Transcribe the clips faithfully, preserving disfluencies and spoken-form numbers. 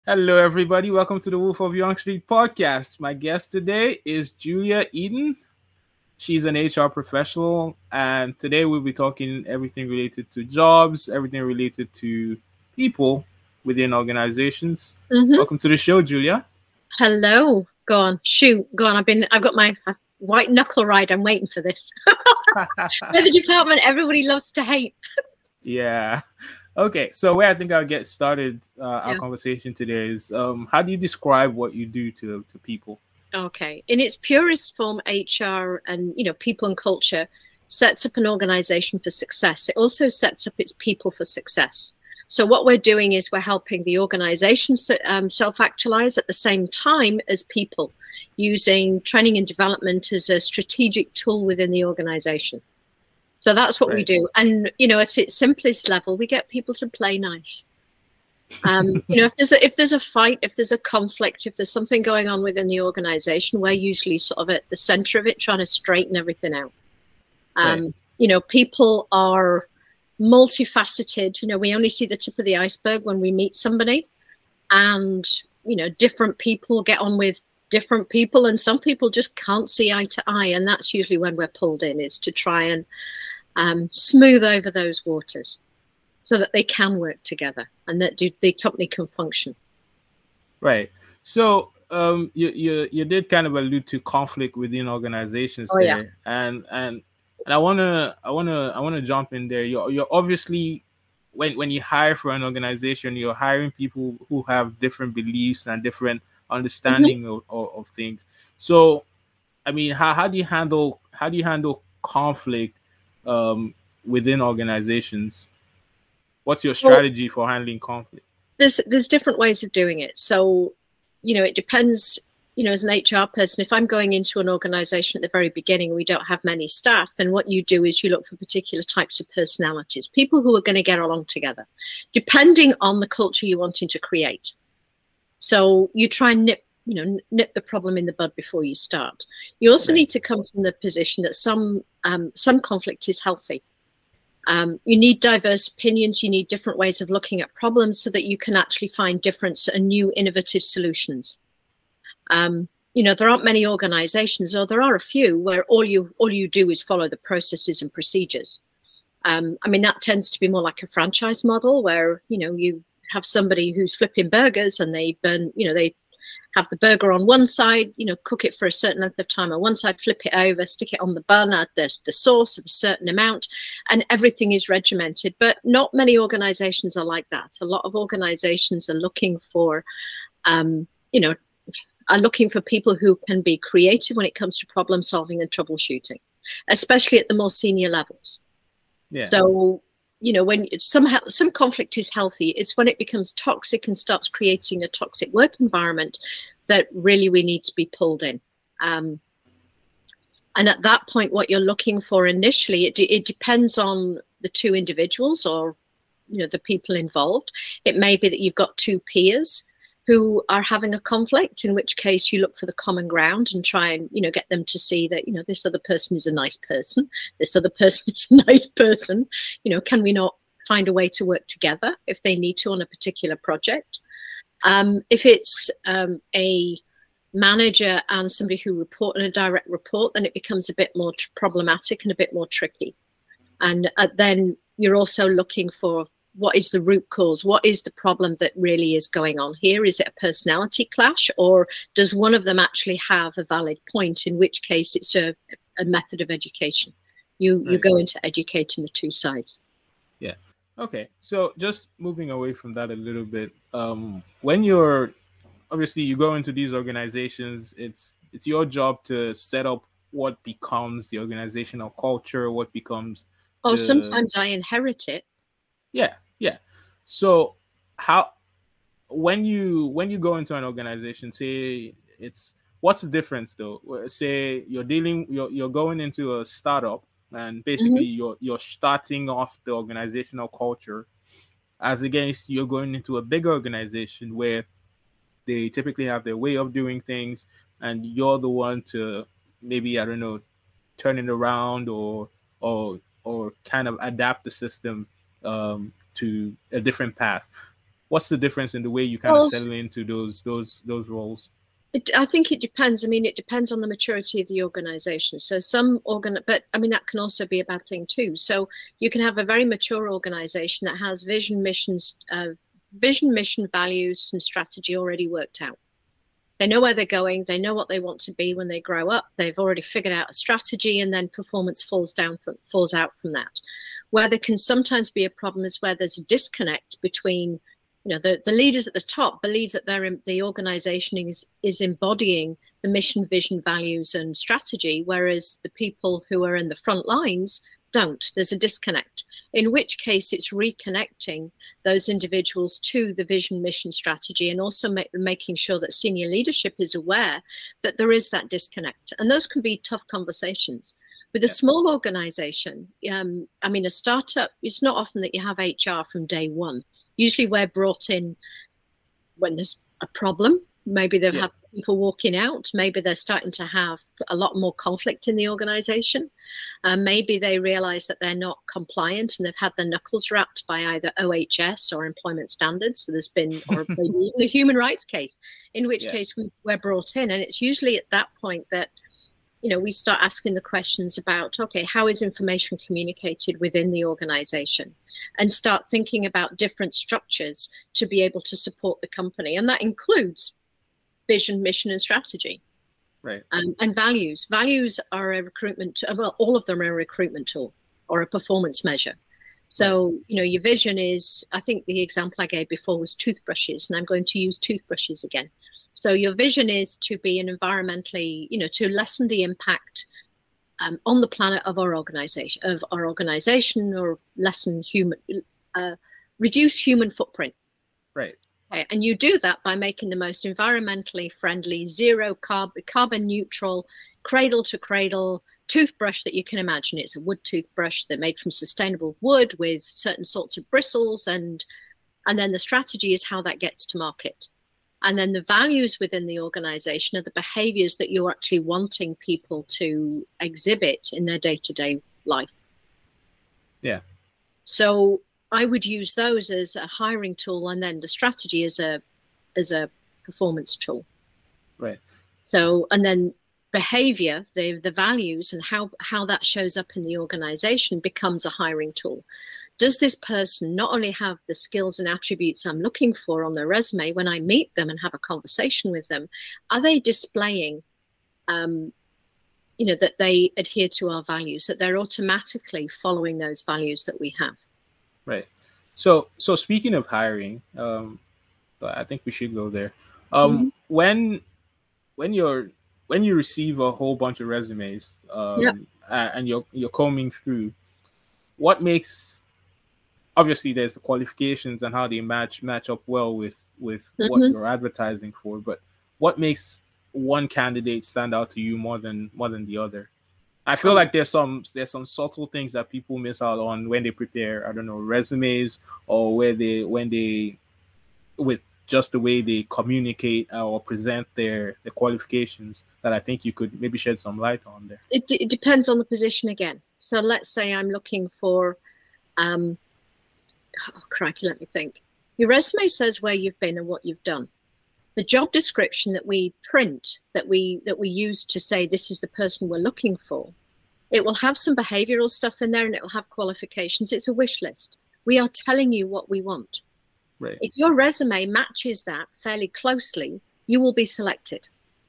Hello, everybody. Welcome to the Wolf of Young Street podcast. My guest today is Julia Eden. She's an H R professional, and today we'll be talking everything related to jobs, everything related to people within organizations. Mm-hmm. Welcome to the show, Julia. Hello. Go on. Shoot. Go on. I've been. I've got my white knuckle ride. I'm waiting for this. Weather department. Everybody loves to hate. Yeah. Okay. So where I think I'll get started uh, our Yeah. conversation today is um, how do you describe what you do to to people? Okay. In its purest form, H R and you know people and culture sets up an organization for success. It also sets up its people for success. So what we're doing is we're helping the organization um, self-actualize at the same time as people, using training and development as a strategic tool within the organization. So that's what Right. we do. And, you know, at its simplest level, we get people to play nice. Um, you know, if there's a, if there's a fight, if there's a conflict, if there's something going on within the organization, we're usually sort of at the center of it, trying to straighten everything out. Um, Right. You know, people are multifaceted. You know, we only see the tip of the iceberg when we meet somebody, and you know, different people get on with different people, and some people just can't see eye to eye, and that's usually when we're pulled in, is to try and um, smooth over those waters so that they can work together and that do, the company can function. Right. So um, you you you did kind of allude to conflict within organizations Oh, there, yeah. and and and I wanna I wanna I wanna jump in there. You're you're obviously when when you hire for an organization, you're hiring people who have different beliefs and different understanding Mm-hmm. of, of, of things. So I mean, how how do you handle how do you handle conflict um, within organizations? What's your Well, strategy for handling conflict? there's there's different ways of doing it. So, you know, it depends. You know, as an H R person, if I'm going into an organization at the very beginning and we don't have many staff, then what you do is you look for particular types of personalities, people who are going to get along together, depending on the culture you're wanting to create. So you try and nip, you know, nip the problem in the bud before you start. You also Right. need to come from the position that some um, some conflict is healthy. Um, you need diverse opinions. You need different ways of looking at problems so that you can actually find different and new innovative solutions. Um, you know, there aren't many organizations, or there are a few, where all you all you do is follow the processes and procedures. Um, I mean, that tends to be more like a franchise model where, you know, you have somebody who's flipping burgers and they burn, you know, they have the burger on one side, you know, cook it for a certain length of time on one side, flip it over, stick it on the bun, add the, the sauce of a certain amount, and everything is regimented. But not many organizations are like that. A lot of organizations are looking for, um, you know, are looking for people who can be creative when it comes to problem solving and troubleshooting, especially at the more senior levels. Yeah. So, you know, when somehow some conflict is healthy, it's when it becomes toxic and starts creating a toxic work environment that really we need to be pulled in. Um, and at that point, what you're looking for initially, it, it depends on the two individuals or, you know, the people involved. It may be that you've got two peers who are having a conflict, in which case you look for the common ground and try and, you know, get them to see that, you know, this other person is a nice person, this other person is a nice person. You know, can we not find a way to work together if they need to on a particular project? Um, if it's um, a manager and somebody who report in a direct report, then it becomes a bit more tr- problematic and a bit more tricky. And uh, then you're also looking for, what is the root cause? What is the problem that really is going on here? Is it a personality clash, or does one of them actually have a valid point, in which case it's a, a method of education? You, you Right. go into educating the two sides. Yeah. Okay. So just moving away from that a little bit, um, when you're obviously you go into these organizations, it's it's your job to set up what becomes the organizational culture, what becomes Oh, the sometimes I inherit it. yeah, yeah. So how when you when you go into an organization, say it's what's the difference though? Well, say you're dealing you're you're going into a startup and basically Mm-hmm. you're you're starting off the organizational culture as against you're going into a big organization where they typically have their way of doing things and you're the one to maybe I don't know turn it around or or or kind of adapt the system um, to a different path. what's the difference in the way you kind Well, of settle into those those those roles? It, I think it depends. I mean, it depends on the maturity of the organization. So some organ, but I mean, that can also be a bad thing too. So you can have a very mature organization that has vision, missions, uh, vision, mission, values, and strategy already worked out. They know where they're going. They know what they want to be when they grow up. They've already figured out a strategy, and then performance falls down from, falls out from that. Where there can sometimes be a problem is where there's a disconnect between, you know, the, the leaders at the top believe that they're in, the organization is, is embodying the mission, vision, values, and strategy, whereas the people who are in the front lines don't. There's a disconnect, in which case it's reconnecting those individuals to the vision, mission, strategy, and also make, making sure that senior leadership is aware that there is that disconnect. And those can be tough conversations. With a yeah. small organization, um, I mean, a startup, it's not often that you have H R from day one. Usually we're brought in when there's a problem. Maybe they've yeah. had people walking out. Maybe they're starting to have a lot more conflict in the organization. Uh, maybe they realize that they're not compliant and they've had their knuckles wrapped by either O H S or employment standards. So there's been, or maybe even a human rights case, in which yeah. case we, we're brought in. And it's usually at that point that, you know, we start asking the questions about, okay, how is information communicated within the organization? And start thinking about different structures to be able to support the company. And that includes vision, mission, and strategy. Right. Um, and values. Values are a recruitment, well, all of them are a recruitment tool or a performance measure. So, right. you know, your vision is, I think the example I gave before was toothbrushes, and I'm going to use toothbrushes again. So your vision is to be an environmentally, you know, to lessen the impact um, on the planet of our organization, of our organization, or lessen human, uh, reduce human footprint. Right. Okay. And you do that by making the most environmentally friendly, zero carbon, carbon neutral, cradle to cradle toothbrush that you can imagine. It's a wood toothbrush that's made from sustainable wood with certain sorts of bristles, and and then the strategy is how that gets to market. And then the values within the organization are the behaviors that you're actually wanting people to exhibit in their day-to-day life. Yeah. So I would use those as a hiring tool, and then the strategy as a as a performance tool. Right. So, and then behavior, the the values and how how that shows up in the organization becomes a hiring tool. Does this person not only have the skills and attributes I'm looking for on their resume when I meet them and have a conversation with them? Are they displaying, um, you know, that they adhere to our values, that they're automatically following those values that we have? Right. So, so speaking of hiring, um, I think we should go there. Um, mm-hmm. When, when you're when you receive a whole bunch of resumes, um, yep. and you're you're combing through, what makes obviously there's the qualifications and how they match match up well with with mm-hmm. what you're advertising for, but what makes one candidate stand out to you more than more than the other? I feel like there's some there's some subtle things that people miss out on when they prepare, I don't know, resumes, or where they when they with just the way they communicate or present their their qualifications, that I think you could maybe shed some light on there. It, it depends on the position again. So let's say I'm looking for um oh crikey, let me think. Your resume says where you've been and what you've done. The job description that we print, that we that we use to say this is the person we're looking for, it will have some behavioral stuff in there, and it will have qualifications. It's a wish list. We are telling you what we want. Right. If your resume matches that fairly closely, you will be selected.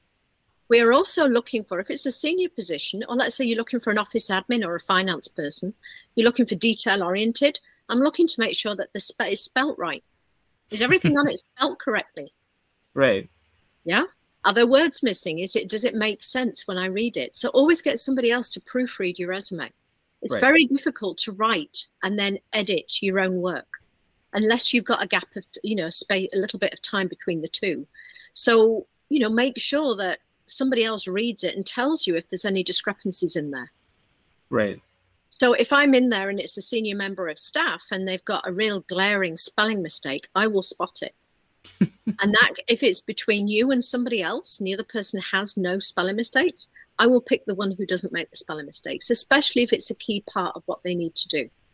We are also looking for, if it's a senior position, or let's say you're looking for an office admin or a finance person, you're looking for detail oriented, I'm looking to make sure that the spe is spelt right. Is everything on it spelt correctly? Right. Yeah. Are there words missing? Is it, does it make sense when I read it? So always get somebody else to proofread your resume. It's right. very difficult to write and then edit your own work unless you've got a gap of, you know, space, a little bit of time between the two. So, you know, make sure that somebody else reads it and tells you if there's any discrepancies in there. Right. So if I'm in there and it's a senior member of staff and they've got a real glaring spelling mistake, I will spot it. And that, if it's between you and somebody else and the other person has no spelling mistakes, I will pick the one who doesn't make the spelling mistakes, especially if it's a key part of what they need to do.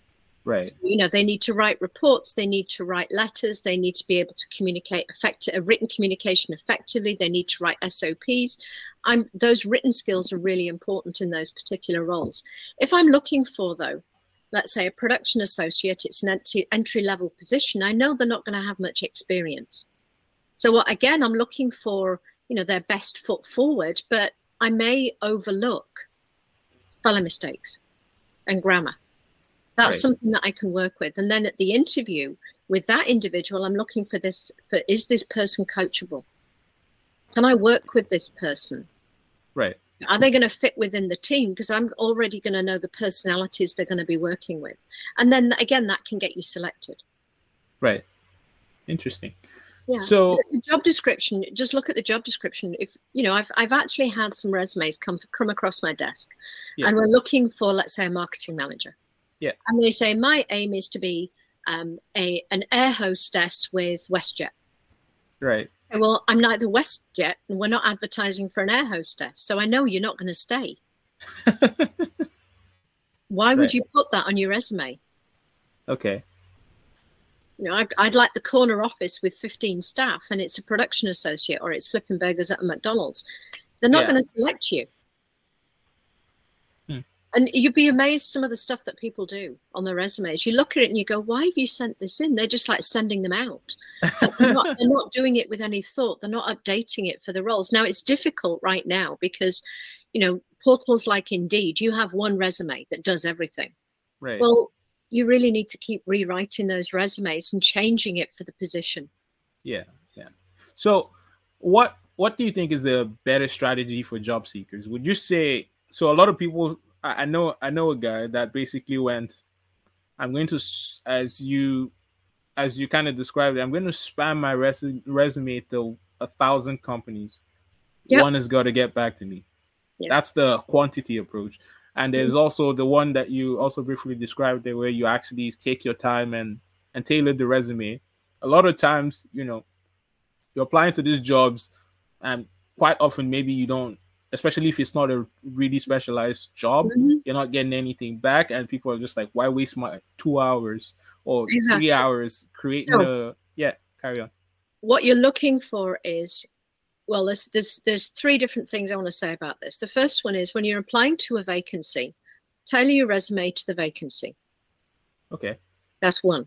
Right. So, you know, they need to write reports, they need to write letters, they need to be able to communicate effective, uh, written communication effectively, they need to write S O Ps. I'm, those written skills are really important in those particular roles. If I'm looking for, though, let's say a production associate, it's an entry, entry level position, I know they're not going to have much experience. So what, again, I'm looking for, you know, their best foot forward, but I may overlook spelling mistakes and grammar. That's Right. something that I can work with. And then at the interview with that individual, I'm looking for this, for, is this person coachable? Can I work with this person? Right. Are they going to fit within the team? Because I'm already going to know the personalities they're going to be working with. And then again, that can get you selected. Right. Interesting. Yeah. So the, the job description, just look at the job description. If, you know, I've, I've actually had some resumes come, come across my desk, yeah. and we're looking for, let's say, a marketing manager. Yeah. And they say, my aim is to be um, a an air hostess with WestJet. Right. Okay, well, I'm neither WestJet and we're not advertising for an air hostess. So I know you're not going to stay. Why would right. you put that on your resume? Okay. You know, I'd, I'd like the corner office with fifteen staff and it's a production associate or it's flipping burgers at a McDonald's. They're not yeah. going to select you. And you'd be amazed some of the stuff that people do on their resumes. You look at it and you go, why have you sent this in? They're just like sending them out. they're, not, they're not doing it with any thought. They're not updating it for the roles. Now, it's difficult right now because, you know, portals like Indeed, you have one resume that does everything. Right. Well, you really need to keep rewriting those resumes and changing it for the position. Yeah, yeah. So what what do you think is a better strategy for job seekers? Would you say, so a lot of people, I know I know a guy that basically went, I'm going to, as you as you kind of described it, I'm going to spam my res resume to a thousand companies. Yep. One has got to get back to me. Yep. That's the quantity approach. And there's mm-hmm. also the one that you also briefly described there, where you actually take your time and, and tailor the resume. A lot of times, you know, you're applying to these jobs and quite often maybe you don't, especially if it's not a really specialized job, mm-hmm. you're not getting anything back. And people are just like, why waste my two hours or exactly. three hours creating so, a, yeah, carry on. What you're looking for is, well, there's, there's, there's three different things I want to say about this. The first one is when you're applying to a vacancy, tailor your resume to the vacancy. Okay. That's one.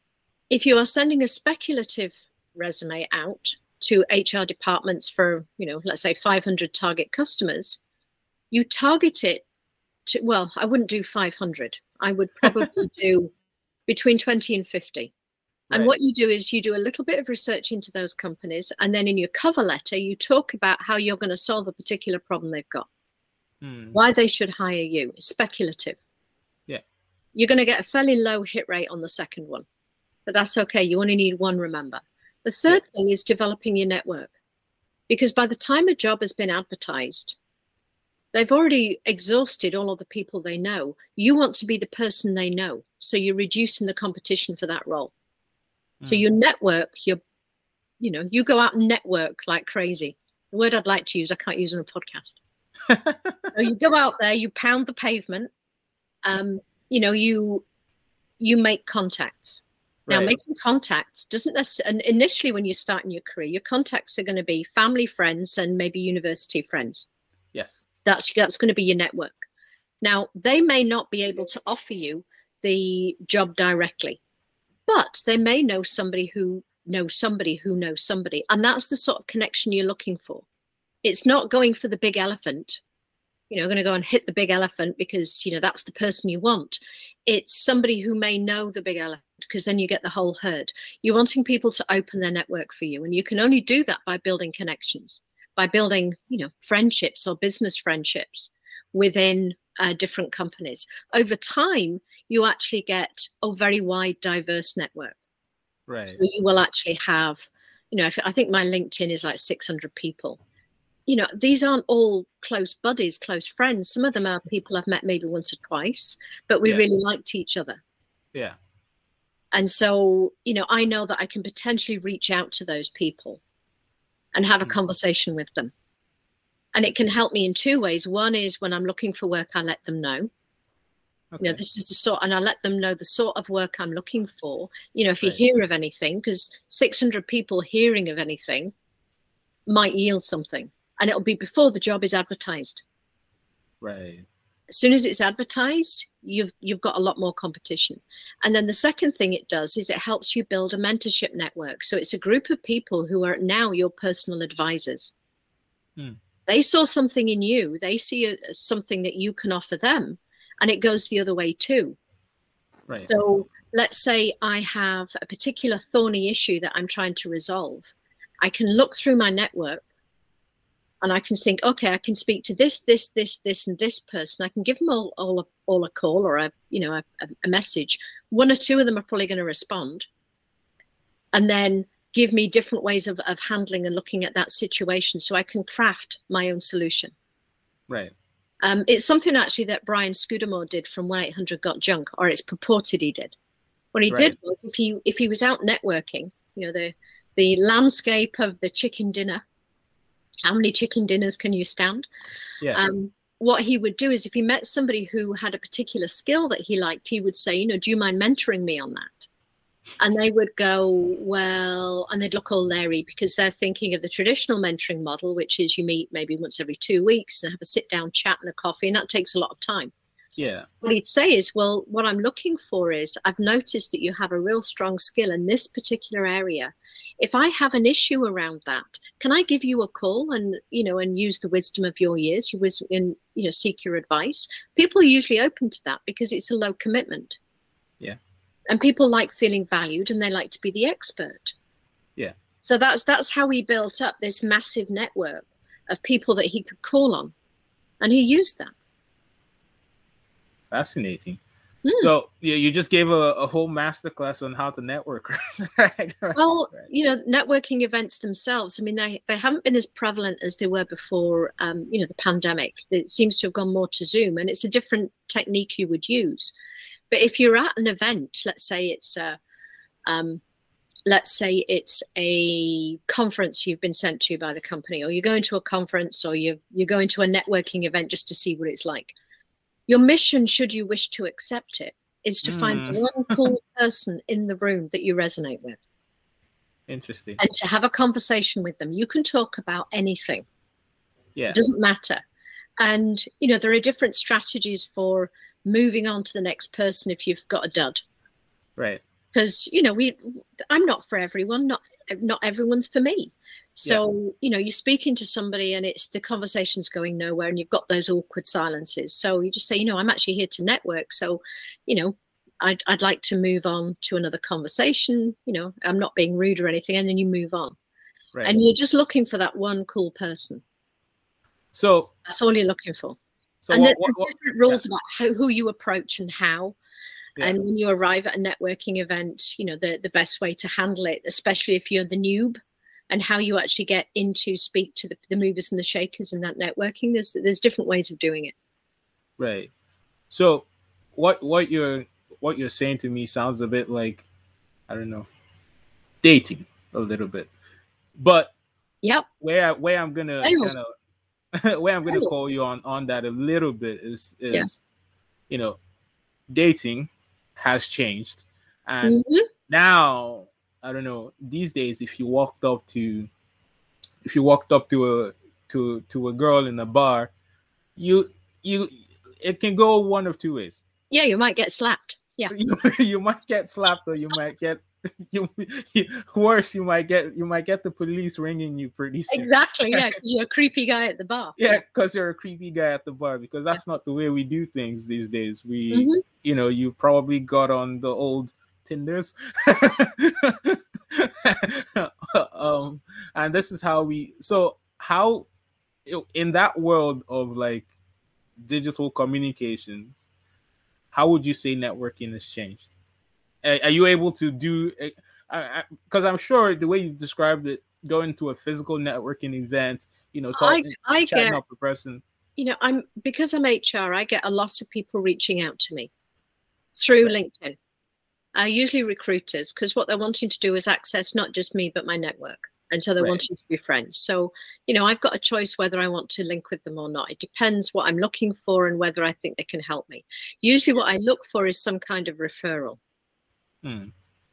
If you are sending a speculative resume out to H R departments for, you know, let's say five hundred target customers, you target it to, well, I wouldn't do five hundred. I would probably do between twenty and fifty. Right. And what you do is you do a little bit of research into those companies. And then in your cover letter, you talk about how you're going to solve a particular problem they've got, hmm. why they should hire you. It's speculative. Yeah. You're going to get a fairly low hit rate on the second one, but that's okay. You only need one, remember. The third yeah. thing is developing your network, because by the time a job has been advertised, they've already exhausted all of the people they know. You want to be the person they know. So you're reducing the competition for that role. Mm. So your network, your, you know, you go out and network like crazy. The word I'd like to use, I can't use on a podcast. So you go out there, you pound the pavement, um, you know, you, you make contacts. Now, right. making contacts doesn't necessarily, initially when you start in your career, your contacts are going to be family, friends, and maybe university friends. Yes. That's, that's going to be your network. Now, they may not be able to offer you the job directly, but they may know somebody who knows somebody who knows somebody. And that's the sort of connection you're looking for. It's not going for the big elephant, you know, going to go and hit the big elephant because, you know, that's the person you want. It's somebody who may know the big elephant, because then you get the whole herd. You're wanting people to open their network for you. And you can only do that by building connections, by building, you know, friendships or business friendships within uh, different companies. Over time, you actually get a very wide, diverse network. Right. So you will actually have, you know, if, I think my LinkedIn is like six hundred people. You know, these aren't all close buddies, close friends. Some of them are people I've met maybe once or twice, but we yeah. really liked each other. Yeah. And so, you know, I know that I can potentially reach out to those people and have a mm-hmm. conversation with them. And it can help me in two ways. One is when I'm looking for work, I let them know. Okay. You know, this is the sort, and I let them know the sort of work I'm looking for. You know, if you Right. hear of anything, because six hundred people hearing of anything might yield something, and it'll be before the job is advertised. Right. As soon as it's advertised, you've you've got a lot more competition. And then the second thing it does is it helps you build a mentorship network. So it's a group of people who are now your personal advisors. Hmm. They saw something in you. They see a, something that you can offer them, and it goes the other way too. Right. So let's say I have a particular thorny issue that I'm trying to resolve. I can look through my network and I can think, okay, I can speak to this, this, this, this, and this person. I can give them all, all, a, all a call or a, you know, a, a message. One or two of them are probably going to respond, and then give me different ways of, of handling and looking at that situation, so I can craft my own solution. Right. Um, it's something actually that Brian Scudamore did from one eight hundred got junk, or it's purported he did. What he Right. did was, if he if he was out networking, you know, the the landscape of the chicken dinner. How many chicken dinners can you stand? Yeah. Um, what he would do is, if he met somebody who had a particular skill that he liked, he would say, you know, do you mind mentoring me on that? And they would go, well, and they'd look all leery, because they're thinking of the traditional mentoring model, which is you meet maybe once every two weeks and have a sit down chat and a coffee, and that takes a lot of time. Yeah. What he'd say is, well, what I'm looking for is, I've noticed that you have a real strong skill in this particular area. If I have an issue around that, can I give you a call and, you know, and use the wisdom of your years, your wisdom, and, you know, seek your advice? People are usually open to that because it's a low commitment. Yeah. And people like feeling valued, and they like to be the expert. Yeah. So that's that's how he built up this massive network of people that he could call on, and he used that. Fascinating. Mm. So yeah, you just gave a, a whole masterclass on how to network. Right? Well, Right. you know, networking events themselves, I mean, they, they haven't been as prevalent as they were before, um, you know, the pandemic. It seems to have gone more to Zoom, and it's a different technique you would use. But if you're at an event, let's say it's a, um, let's say it's a conference you've been sent to by the company, or you're going to a conference, or you're, you're going to a networking event just to see what it's like. Your mission, should you wish to accept it, is to mm. find one cool person in the room that you resonate with. Interesting. And to have a conversation with them. You can talk about anything. Yeah. It doesn't matter. And, you know, there are different strategies for moving on to the next person if you've got a dud. Right. Because, you know, we, I'm not for everyone. Not, not everyone's for me. So, yeah. you know, you're speaking to somebody and it's the conversation's going nowhere, and you've got those awkward silences. So you just say, you know, I'm actually here to network. So, you know, I'd, I'd like to move on to another conversation. You know, I'm not being rude or anything. And then you move on. Right. And you're just looking for that one cool person. So that's all you're looking for. So and what, there's what, what, different rules yeah. about how, who you approach and how. Yeah. And when you arrive at a networking event, you know, the, the best way to handle it, especially if you're the noob, and how you actually get into speak to the, the movers and the shakers in that networking. There's there's different ways of doing it. Right. So what what you're what you're saying to me sounds a bit like, I don't know, dating a little bit. But yep. Where I, where I'm gonna kind of where I'm gonna call you on on that a little bit is is yeah. you know, dating has changed, and mm-hmm. now. I don't know, these days, if you walked up to, if you walked up to a, to, to a girl in a bar, you, you, it can go one of two ways. Yeah. You might get slapped. Yeah. You, you might get slapped, or you might get, you, you, worse, you might get, you might get the police ringing you pretty soon. Exactly. Yeah. Cause you're a creepy guy at the bar. Yeah. Cause you're a creepy guy at the bar, because that's yeah. not the way we do things these days. We, mm-hmm. you know, you probably got on the old Tinders. um, and this is how we, so how in that world of like digital communications, how would you say networking has changed? Are, are you able to do, because I'm sure the way you've described it, going to a physical networking event, you know, talking, I, I chatting get, up a person. You know, I'm, because I'm H R, I get a lot of people reaching out to me through right. LinkedIn. Uh, usually recruiters, because what they're wanting to do is access not just me, but my network. And so they're Right. wanting to be friends. So, you know, I've got a choice whether I want to link with them or not. It depends what I'm looking for and whether I think they can help me. Usually what I look for is some kind of referral. Hmm.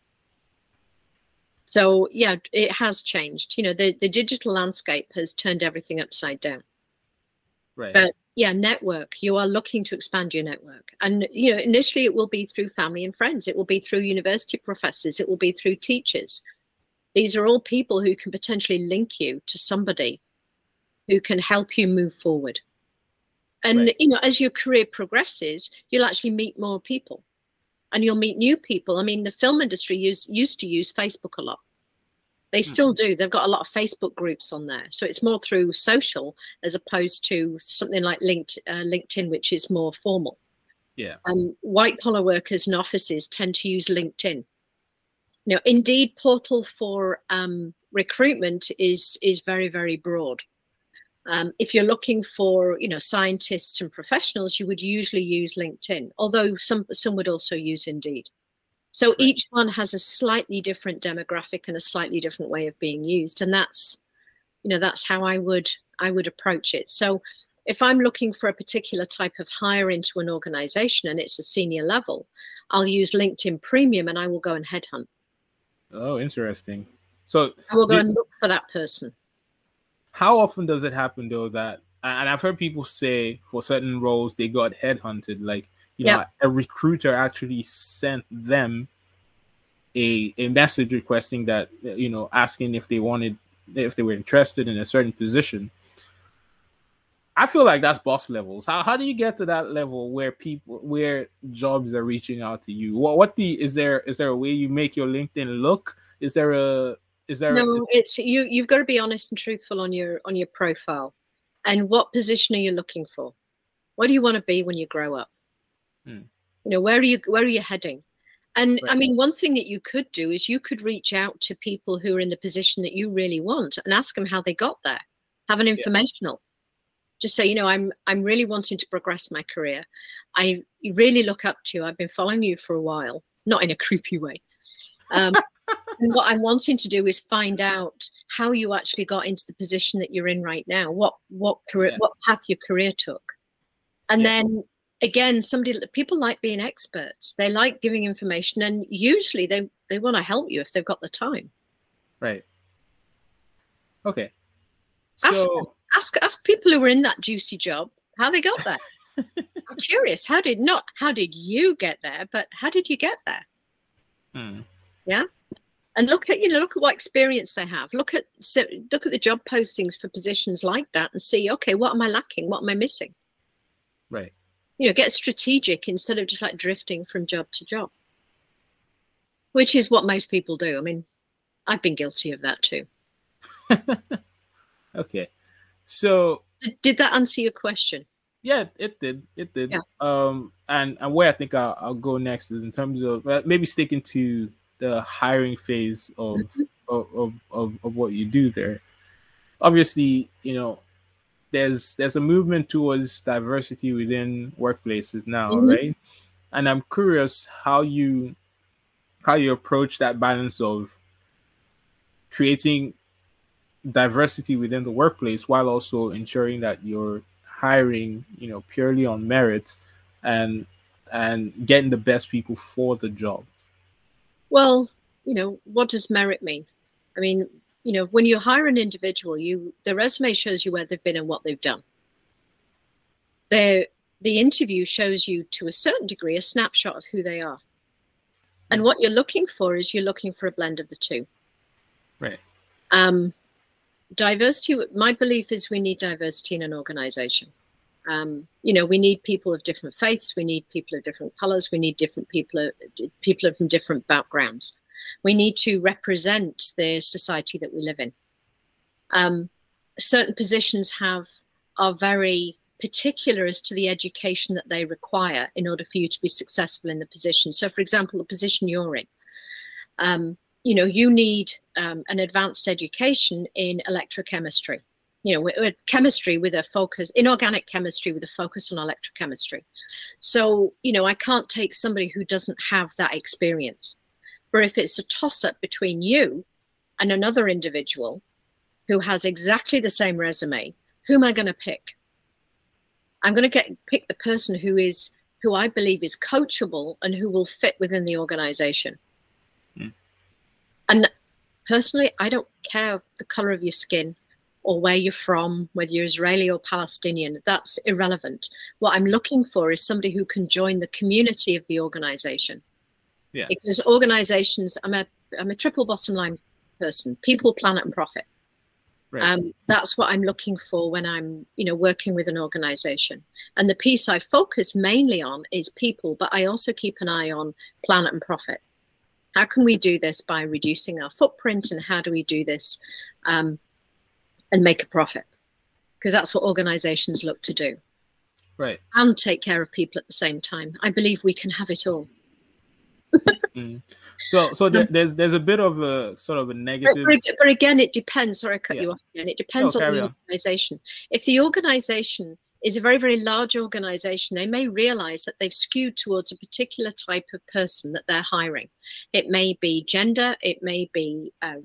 So, yeah, it has changed. You know, the, the digital landscape has turned everything upside down. Right. But yeah, network. You are looking to expand your network. And, you know, initially it will be through family and friends. It will be through university professors. It will be through teachers. These are all people who can potentially link you to somebody who can help you move forward. And, Right. you know, as your career progresses, you'll actually meet more people and you'll meet new people. I mean, the film industry use, used to use Facebook a lot. They still do. They've got a lot of Facebook groups on there. So it's more through social as opposed to something like linked, uh, LinkedIn, which is more formal. Yeah. Um, white collar workers and offices tend to use LinkedIn. You know, Indeed portal for um, recruitment is is very, very broad. Um, if you're looking for, you know, scientists and professionals, you would usually use LinkedIn, although some some would also use Indeed. So Right. each one has a slightly different demographic and a slightly different way of being used, and that's, you know, that's how I would I would approach it. So if I'm looking for a particular type of hire into an organization and it's a senior level, I'll use LinkedIn Premium and I will go and headhunt. Oh, interesting. So, I will go did, and look for that person. how often does it happen though that, and I've heard people say for certain roles they got headhunted, like, you know, Yep. a recruiter actually sent them a a message requesting that, you know, asking if they wanted, if they were interested in a certain position. I feel like that's boss levels. How how do you get to that level where people, where jobs are reaching out to you? What what the is there is there a way you make your LinkedIn look? Is there a is there No, is, it's you. You've got to be honest and truthful on your on your profile. And what position are you looking for? What do you want to be when you grow up? Hmm. You know, where are you where are you heading? And Right. I mean, one thing that you could do is you could reach out to people who are in the position that you really want and ask them how they got there. Have an Yeah. informational. Just say, you know, I'm I'm really wanting to progress my career. I really look up to you. I've been following you for a while, not in a creepy way. Um, and what I'm wanting to do is find out how you actually got into the position that you're in right now. What what career, Yeah. what path your career took, and Yeah. then again, somebody people like being experts. They like giving information, and usually they they want to help you if they've got the time. Right. Okay. Ask them. So Ask ask people who were in that juicy job how they got there. I'm curious. How did not how did you get there, but how did you get there? hmm. Yeah. And look at, you know, look at what experience they have. Look at so look at the job postings for positions like that and see, okay, what am I lacking? What am I missing? Right. You know, get strategic instead of just like drifting from job to job, which is what most people do. I mean, I've been guilty of that too. Okay. So Did, did that answer your question? yeah, it did. It did. Yeah. Um, and and where I think I'll, I'll go next is in terms of uh, maybe sticking to the hiring phase of, Mm-hmm. of, of, of of what you do there. Obviously, you know, there's there's a movement towards diversity within workplaces now, Mm-hmm. right? And I'm curious how you how you approach that balance of creating diversity within the workplace while also ensuring that you're hiring, you know, purely on merit and and getting the best people for the job. Well, you know, what does merit mean? I mean, you know, when you hire an individual, you the resume shows you where they've been and what they've done. The the interview shows you to a certain degree a snapshot of who they are. And what you're looking for is you're looking for a blend of the two. Right. Um, diversity, my belief is we need diversity in an organization. Um, you know, we need people of different faiths. We need people of different colors. We need different people, people from different backgrounds. We need to represent the society that we live in. Um, certain positions have are very particular as to the education that they require in order for you to be successful in the position. So, for example, the position you're in, um, you know, you need um, an advanced education in electrochemistry. You know, with chemistry with a focus, inorganic chemistry with a focus on electrochemistry. So, you know, I can't take somebody who doesn't have that experience. But if it's a toss-up between you and another individual who has exactly the same resume, who am I going to pick? I'm going to get pick the person who is who I believe is coachable and who will fit within the organization. Mm. And personally, I don't care the color of your skin or where you're from, whether you're Israeli or Palestinian. That's irrelevant. What I'm looking for is somebody who can join the community of the organization. Yeah. Because organizations, I'm a I'm a triple bottom line person: people, planet, and profit. Right. Um, that's what I'm looking for when I'm, you know, working with an organization. And the piece I focus mainly on is people, but I also keep an eye on planet and profit. How can we do this by reducing our footprint, and how do we do this um, and make a profit? Because that's what organizations look to do. Right. And take care of people at the same time. I believe we can have it all. mm. So, so there, there's there's a bit of a sort of a negative. But, but, but again, it depends. Sorry, I cut yeah. you off again. It depends no, on the on. organization. If the organization is a very, very large organization, they may realize that they've skewed towards a particular type of person that they're hiring. It may be gender, it may be uh,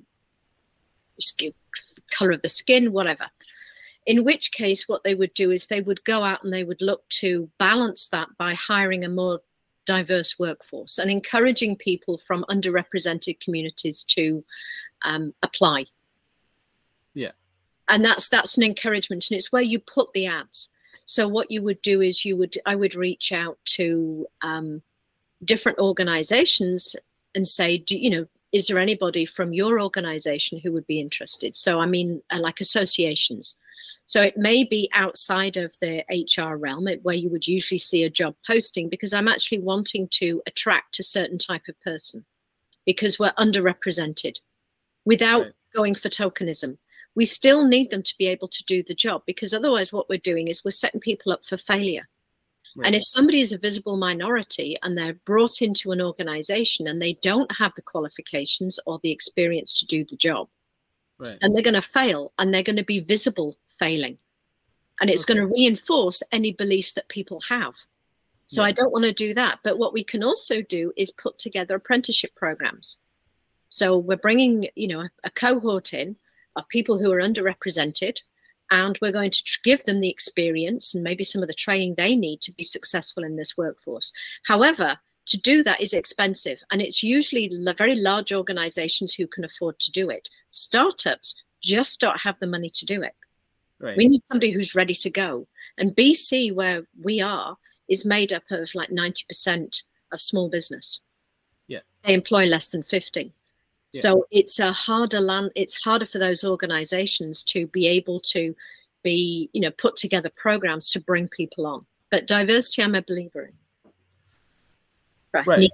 color of the skin, whatever. In which case, what they would do is they would go out and they would look to balance that by hiring a more diverse workforce and encouraging people from underrepresented communities to um, apply. Yeah. And that's that's an encouragement, and it's where you put the ads. So what you would do is you would I would reach out to um, different organizations and say, do you know, is there anybody from your organization who would be interested? So I mean, uh, like associations. So it may be outside of the H R realm where you would usually see a job posting, because I'm actually wanting to attract a certain type of person because we're underrepresented without right. going for tokenism. We still need them to be able to do the job, because otherwise what we're doing is we're setting people up for failure. Right. And if somebody is a visible minority and they're brought into an organization and they don't have the qualifications or the experience to do the job, right. and they're going to fail, and they're going to be visible failing, and it's okay. going to reinforce any beliefs that people have. So yeah. I don't want to do that. But what we can also do is put together apprenticeship programs. So we're bringing, you know, a, a cohort in of people who are underrepresented, and we're going to give them the experience and maybe some of the training they need to be successful in this workforce. However, to do that is expensive, and it's usually very large organizations who can afford to do it. Startups just don't have the money to do it. Right. We need somebody who's ready to go. And B C, where we are, is made up of like ninety percent of small business. Yeah. They employ less than fifty. Yeah. So it's a harder land. It's harder for those organizations to be able to be, you know, put together programs to bring people on. But diversity, I'm a believer in. Right.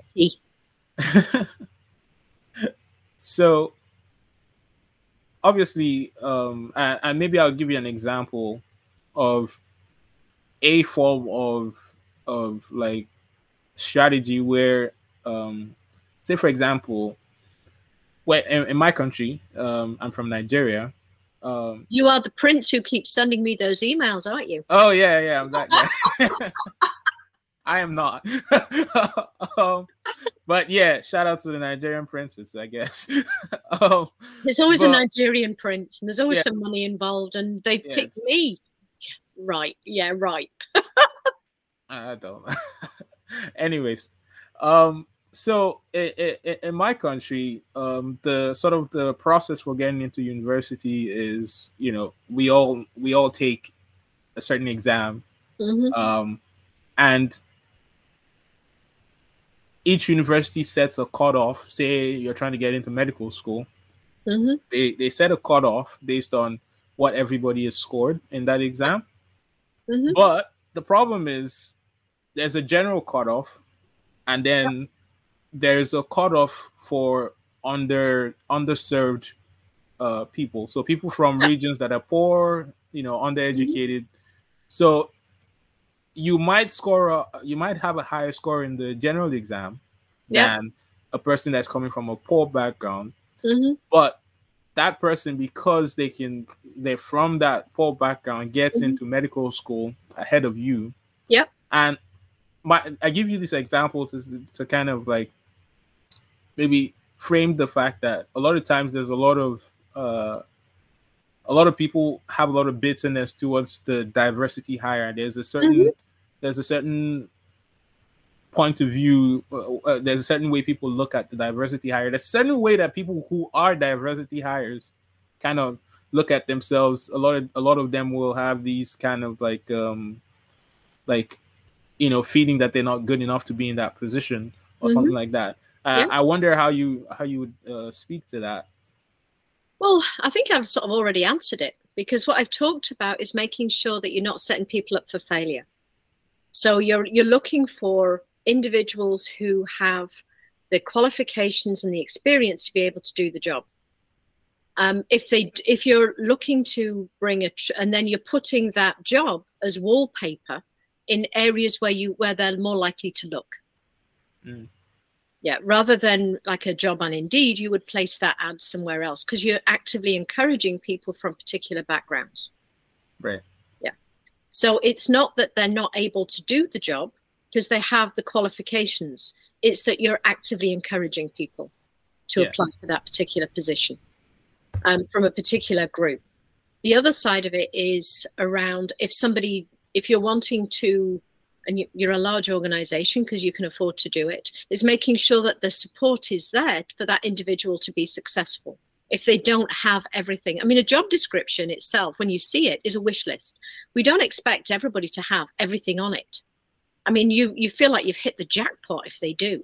So obviously, um, and, and maybe I'll give you an example of a form of of like strategy where, um, say for example, where in, in my country, um, I'm from Nigeria. Um, you are the prince who keeps sending me those emails, aren't you? Oh yeah, yeah, I'm that guy. I am not. um, but yeah, shout out to the Nigerian princess, I guess. um, there's always but, a Nigerian prince, and there's always yeah. some money involved, and they yeah, picked me. Right. Yeah, right. I don't. Anyways, um, so it, it, in my country, um, the sort of the process for getting into university is, you know, we all we all take a certain exam, mm-hmm. um, and each university sets a cutoff. Say you're trying to get into medical school, mm-hmm. they they set a cutoff based on what everybody has scored in that exam. Mm-hmm. But the problem is there's a general cutoff, and then yep. there's a cutoff for under underserved uh, people. So people from yep. regions that are poor, you know, undereducated. Mm-hmm. So you might score, a, you might have a higher score in the general exam yep. than a person that's coming from a poor background. Mm-hmm. But that person, because they can, they're from that poor background, gets mm-hmm. into medical school ahead of you. Yep. And my, I give you this example to to kind of like maybe framed the fact that a lot of times there's a lot of uh, a lot of people have a lot of bitterness towards the diversity hire. There's a certain mm-hmm. there's a certain point of view. Uh, uh, there's a certain way people look at the diversity hire. There's a certain way that people who are diversity hires kind of look at themselves. A lot of a lot of them will have these kind of like um, like you know feeling that they're not good enough to be in that position or mm-hmm. something like that. Uh, yeah. I wonder how you how you would uh, speak to that. Well, I think I've sort of already answered it, because what I've talked about is making sure that you're not setting people up for failure. So you're you're looking for individuals who have the qualifications and the experience to be able to do the job. Um, if they if you're looking to bring a tr- and then you're putting that job as wallpaper in areas where you where they're more likely to look. Mm. Yeah, rather than like a job on Indeed, you would place that ad somewhere else, because you're actively encouraging people from particular backgrounds. Right. Yeah. So it's not that they're not able to do the job because they have the qualifications. It's that you're actively encouraging people to yeah. apply for that particular position um, from a particular group. The other side of it is around if somebody, if you're wanting to, and you're a large organization because you can afford to do it, is making sure that the support is there for that individual to be successful. If they don't have everything, I mean, a job description itself, when you see it, is a wish list. We don't expect everybody to have everything on it. I mean, you, you feel like you've hit the jackpot if they do.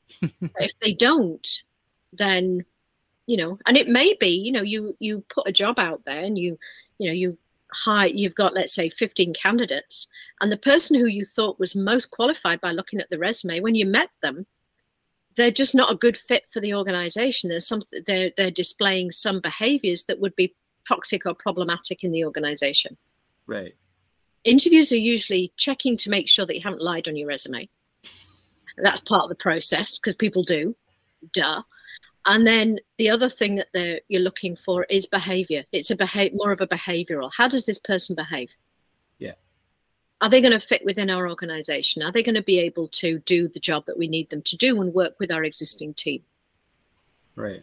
If they don't, then, you know, and it may be, you know, you, you put a job out there and you, you know, you, Hi, you've got, let's say, fifteen candidates, and the person who you thought was most qualified by looking at the resume, when you met them, they're just not a good fit for the organization. There's something they're they're displaying some behaviors that would be toxic or problematic in the organization. Right. Interviews are usually checking to make sure that you haven't lied on your resume. That's part of the process because people do. Duh. And then the other thing that they're, you're looking for is behavior. It's a behavior, more of a behavioral. How does this person behave? Yeah. Are they going to fit within our organization? Are they going to be able to do the job that we need them to do and work with our existing team? Right.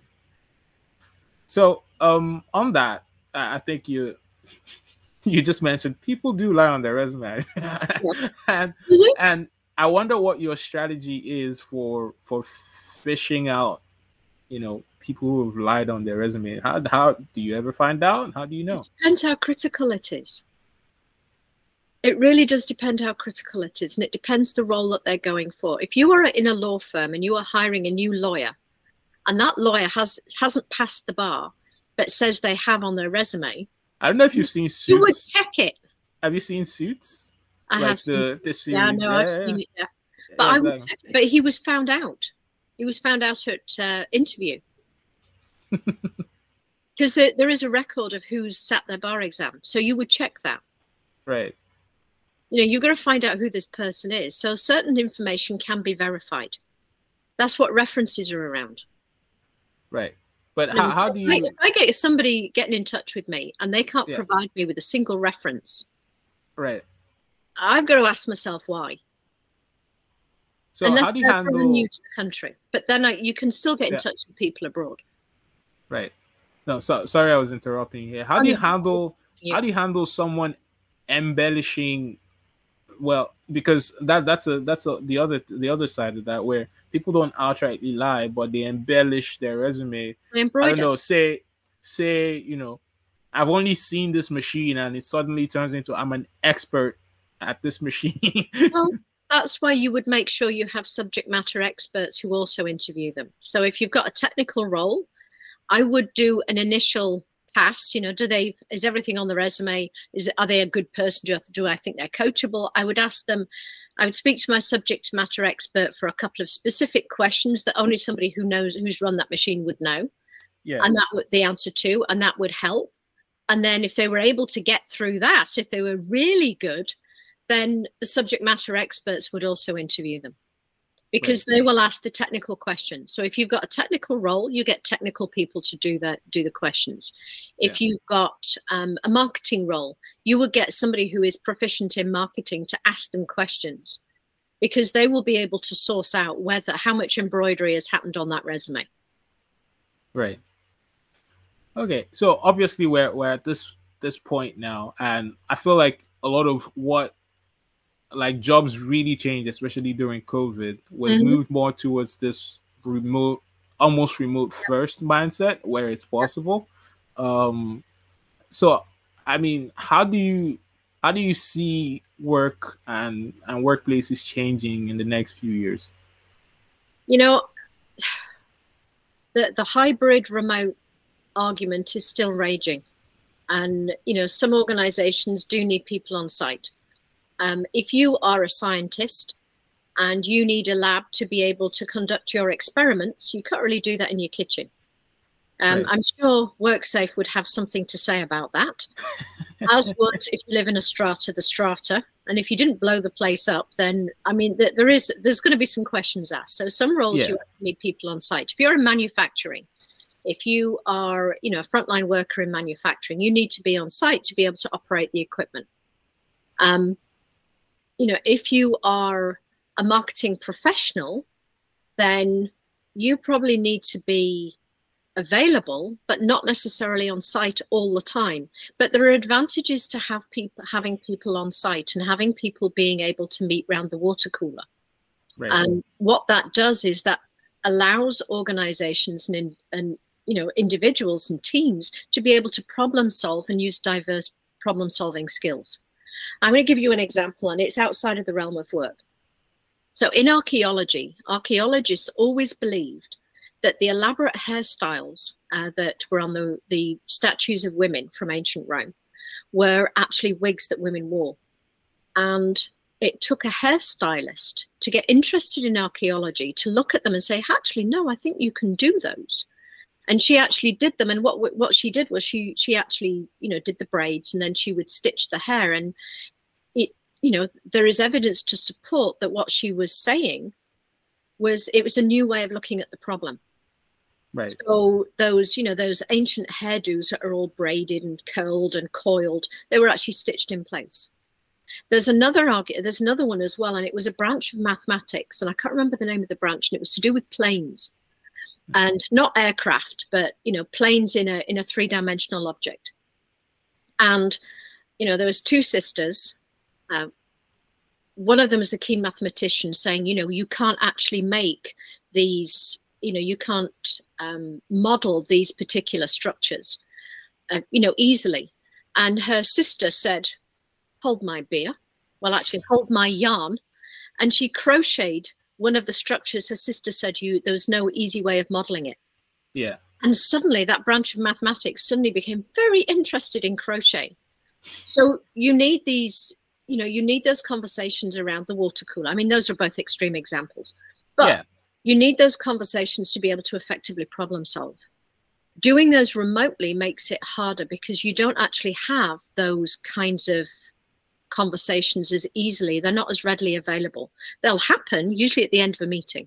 So um, on that, I think you you just mentioned people do lie on their resume, yep. and mm-hmm. and I wonder what your strategy is for for fishing out, you know, people who have lied on their resume. How how do you ever find out? How do you know? It depends how critical it is. It really does depend how critical it is, and it depends the role that they're going for. If you are in a law firm and you are hiring a new lawyer, and that lawyer has hasn't passed the bar, but says they have on their resume, I don't know if you've seen Suits. You would check it. Have you seen Suits? I like have the, seen the series. Yeah, no, yeah, I've yeah. seen it. Yeah. But Yeah, I would exactly. check it. But he was found out. He was found out at uh, interview. Because there, there is a record of who's sat their bar exam. So you would check that. Right. You know, you're going to find out who this person is. So certain information can be verified. That's what references are around. Right. But You know, how, how do you... If I get somebody getting in touch with me and they can't Yeah. provide me with a single reference, Right. I've got to ask myself why. So Unless how do you they're brand handle... new to the country. But then I, you can still get in Yeah. touch with people abroad. Right. No, so, sorry I was interrupting here. How do you handle... Yeah. How do you handle someone embellishing... Well, because that that's a that's a, the other the other side of that, where people don't outrightly lie, but they embellish their resume. They I embroider. don't know. Say say you know, I've only seen this machine, and it suddenly turns into I'm an expert at this machine. Well, that's why you would make sure you have subject matter experts who also interview them. So if you've got a technical role, I would do an initial pass. You know, do they, is everything on the resume? Is are they a good person? Do I, do I think they're coachable? I would ask them, I would speak to my subject matter expert for a couple of specific questions that only somebody who knows, who's run that machine would know. Yeah. And that would the answer to, and that would help. And then if they were able to get through that, if they were really good, then the subject matter experts would also interview them, because Right. they will ask the technical questions. So if you've got a technical role, you get technical people to do that, do the questions. If Yeah. you've got um, a marketing role, you would get somebody who is proficient in marketing to ask them questions, because they will be able to source out whether how much embroidery has happened on that resume. Right. Okay. So obviously we're we're at this this point now, and I feel like a lot of what like jobs really changed, especially during COVID, was Mm-hmm. moved more towards this remote, almost remote first mindset where it's possible. Um, so, I mean, how do you how do you see work and and workplaces changing in the next few years? You know, the the hybrid remote argument is still raging, and you know, some organizations do need people on site. Um, if you are a scientist and you need a lab to be able to conduct your experiments, you can't really do that in your kitchen. Um, Right. I'm sure WorkSafe would have something to say about that, as would if you live in a strata, the strata. And if you didn't blow the place up, then, I mean, th there is, there's going to be some questions asked. So some roles Yeah. you need people on site. If you're in manufacturing, if you are, you know, a frontline worker in manufacturing, you need to be on site to be able to operate the equipment. Um, you know, if you are a marketing professional, then you probably need to be available, but not necessarily on site all the time. But there are advantages to have people having people on site and having people being able to meet around the water cooler. Right. And what that does is that allows organizations and, and you know individuals and teams to be able to problem solve and use diverse problem solving skills. I'm going to give you an example, and it's outside of the realm of work. So in archaeology, archaeologists always believed that the elaborate hairstyles uh, that were on the, the statues of women from ancient Rome were actually wigs that women wore. And it took a hairstylist to get interested in archaeology to look at them and say, actually, no, I think you can do those. And she actually did them. And what what she did was she she actually, you know, did the braids, and then she would stitch the hair. And it, you know, there is evidence to support that what she was saying was it was a new way of looking at the problem. Right. So those, you know, those ancient hairdos that are all braided and curled and coiled, they were actually stitched in place. There's another argument, there's another one as well, and it was a branch of mathematics, and I can't remember the name of the branch, and it was to do with planes. And not aircraft, but, you know, planes in a in a three-dimensional object. And, you know, there was two sisters. Uh, one of them is a keen mathematician saying, you know, you can't actually make these, you know, you can't um, model these particular structures, uh, you know, easily. And her sister said, hold my beer. Well, actually, hold my yarn. And she crocheted one of the structures. Her sister said you there was no easy way of modeling it. Yeah. And suddenly that branch of mathematics suddenly became very interested in crochet. So you need these, you know, you need those conversations around the water cooler. I mean, those are both extreme examples, but yeah. You need those conversations to be able to effectively problem solve. Doing those remotely makes it harder because you don't actually have those kinds of conversations as easily. They're not as readily available. They'll happen usually at the end of a meeting,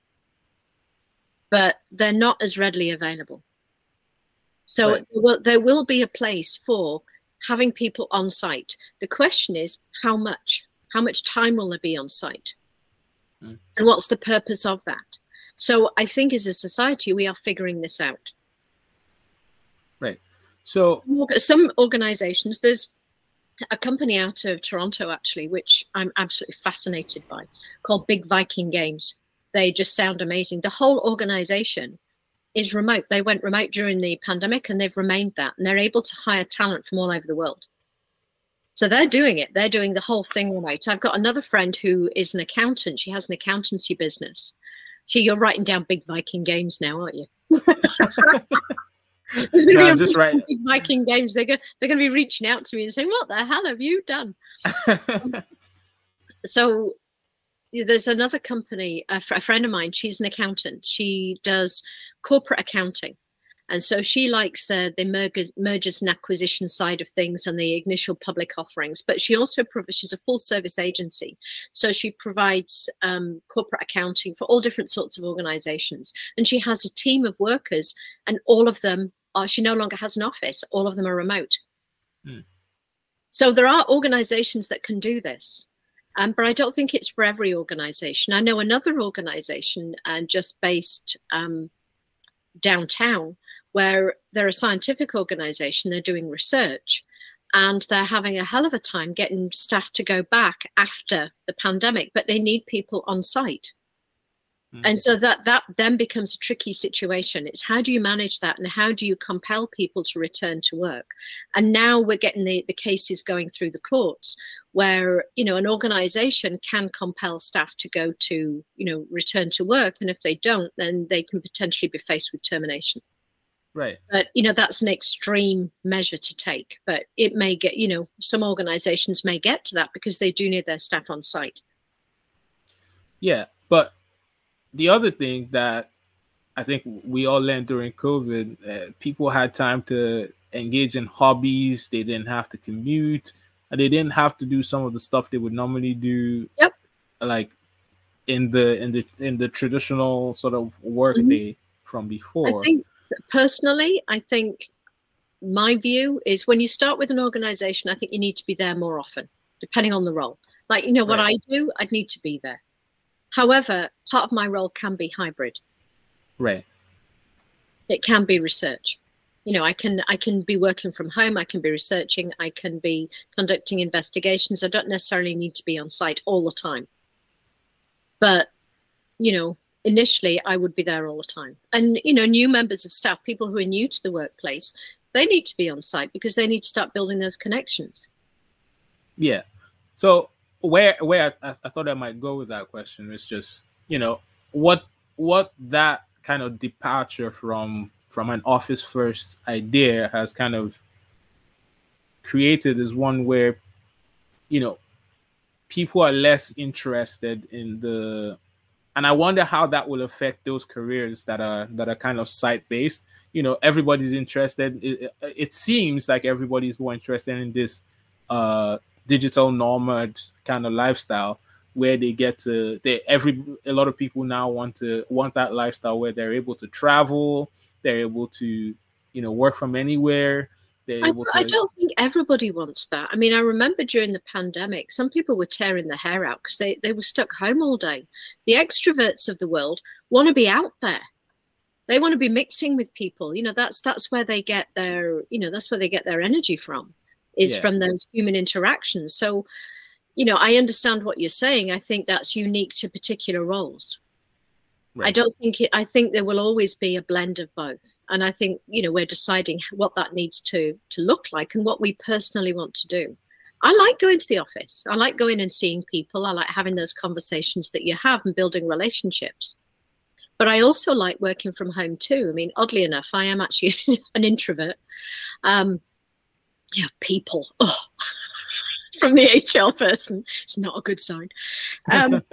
but they're not as readily available. So right. there, will, there will be a place for having people on site. The question is how much? How much time will there be on site? Mm. And what's the purpose of that? So I think as a society, we are figuring this out. Right. So some organizations, there's a company out of Toronto, actually, which I'm absolutely fascinated by, called Big Viking Games. They just sound amazing. The whole organization is remote. They went remote during the pandemic, and they've remained that. And they're able to hire talent from all over the world. So they're doing it. They're doing the whole thing remote. I've got another friend who is an accountant. She has an accountancy business. She, you're writing down Big Viking Games now, aren't you? There's going to no, be just right. Big Viking Games. They're going, they're going to be reaching out to me and saying, what the hell have you done? um, so you know, there's another company, a, a friend of mine, she's an accountant. She does corporate accounting. And so she likes the, the mergers, mergers and acquisition side of things and the initial public offerings. But she also, she's a full service agency. So she provides um, corporate accounting for all different sorts of organizations. And she has a team of workers, and all of them are, she no longer has an office. All of them are remote. Hmm. So there are organizations that can do this. Um, but I don't think it's for every organization. I know another organization, and uh, just based um, downtown where they're a scientific organization, they're doing research, and they're having a hell of a time getting staff to go back after the pandemic, but they need people on site. Mm-hmm. And so that, that then becomes a tricky situation. It's how do you manage that, and how do you compel people to return to work? And now we're getting the, the cases going through the courts where, you know, an organization can compel staff to go to, you know, return to work. And if they don't, then they can potentially be faced with termination. Right. But, you know, that's an extreme measure to take. But it may get, you know, some organizations may get to that because they do need their staff on site. Yeah. But the other thing that I think we all learned during COVID, uh, people had time to engage in hobbies. They didn't have to commute, and they didn't have to do some of the stuff they would normally do. Yep. Like in the in the in the traditional sort of work mm-hmm. day from before. I think personally, I think my view is when you start with an organization, I think you need to be there more often, depending on the role. Like, you know, what right. I do, I'd need to be there. However, part of my role can be hybrid. Right. It can be research. You know, I can I can be working from home. I can be researching. I can be conducting investigations. I don't necessarily need to be on site all the time. But, you know, initially I would be there all the time. And, you know, new members of staff, people who are new to the workplace, they need to be on site because they need to start building those connections. Yeah. So where where I, I thought I might go with that question is just, you know, what what that kind of departure from from an office first idea has kind of created is one where, you know, people are less interested in the, and I wonder how that will affect those careers that are that are kind of site based. You know, everybody's interested. It, it seems like everybody's more interested in this uh digital nomad kind of lifestyle where they get to they every a lot of people now want to want that lifestyle where they're able to travel, they're able to, you know, work from anywhere. They're I, able I to... don't think everybody wants that. I mean, I remember during the pandemic, some people were tearing their hair out because they, they were stuck home all day. The extroverts of the world want to be out there. They want to be mixing with people. You know, that's that's where they get their, you know, that's where they get their energy from. Is yeah. from those human interactions. So, you know, I understand what you're saying. I think that's unique to particular roles. Right. I don't think it, I think there will always be a blend of both. And I think, you know, we're deciding what that needs to, to look like and what we personally want to do. I like going to the office. I like going and seeing people. I like having those conversations that you have and building relationships. But I also like working from home too. I mean, oddly enough, I am actually an introvert. Um, Yeah, people. Oh, from the H R person, it's not a good sign. Um,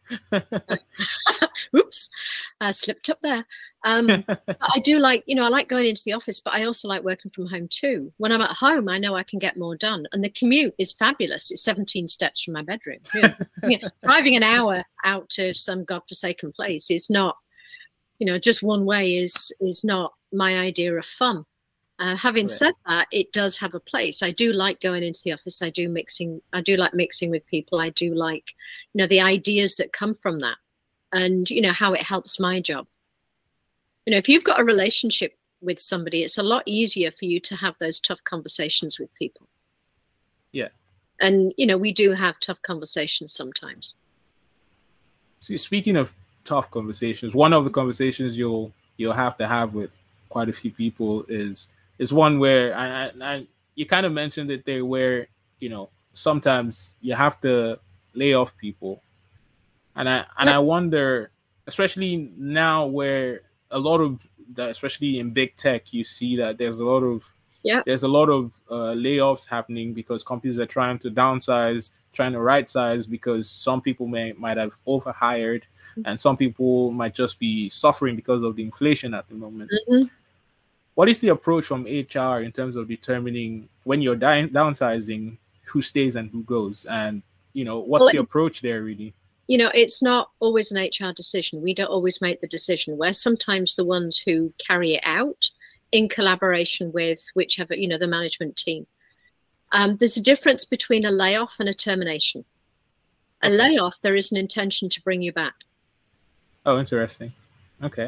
oops, uh, slipped up there. Um, I do like, you know, I like going into the office, but I also like working from home too. When I'm at home, I know I can get more done, and the commute is fabulous. It's seventeen steps from my bedroom. Yeah. Yeah. Driving an hour out to some godforsaken place is not, you know, just one way is is not my idea of fun. Uh, having right. said that, it does have a place. I do like going into the office. I do mixing. I do like mixing with people. I do like, you know, the ideas that come from that, and you know how it helps my job. You know, if you've got a relationship with somebody, it's a lot easier for you to have those tough conversations with people. Yeah, and you know, we do have tough conversations sometimes. See, speaking of tough conversations, one of the conversations you'll you'll have to have with quite a few people is. Is one where I, I, you kind of mentioned it there where, you know, sometimes you have to lay off people. And I and I wonder, especially now where a lot of, the, especially in big tech, you see that there's a lot of, yeah. there's a lot of uh, layoffs happening because companies are trying to downsize, trying to right size because some people may might have overhired mm-hmm. and some people might just be suffering because of the inflation at the moment. Mm-hmm. What is the approach from H R in terms of determining when you're di- downsizing, who stays and who goes? And, you know, what's well, the approach there really? You know, it's not always an H R decision. We don't always make the decision. We're sometimes the ones who carry it out in collaboration with whichever, you know, the management team. Um, there's a difference between a layoff and a termination. A okay. layoff, there is an intention to bring you back. Oh, interesting. Okay.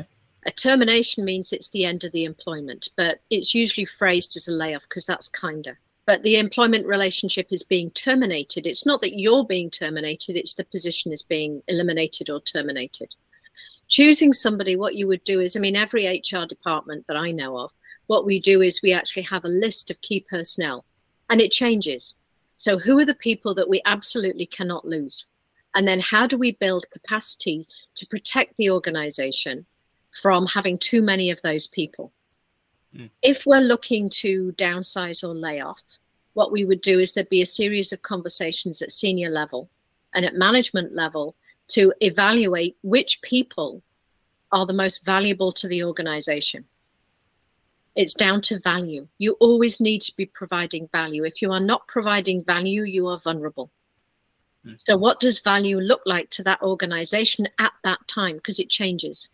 A termination means it's the end of the employment, but it's usually phrased as a layoff because that's kinder. But the employment relationship is being terminated. It's not that you're being terminated, it's the position is being eliminated or terminated. Choosing somebody, what you would do is, I mean, every H R department that I know of, what we do is we actually have a list of key personnel, and it changes. So who are the people that we absolutely cannot lose? And then how do we build capacity to protect the organization from having too many of those people? Mm. If we're looking to downsize or lay off, what we would do is there'd be a series of conversations at senior level and at management level to evaluate which people are the most valuable to the organization. It's down to value. You always need to be providing value. If you are not providing value, you are vulnerable. Mm. So what does value look like to that organization at that time? Because it changes.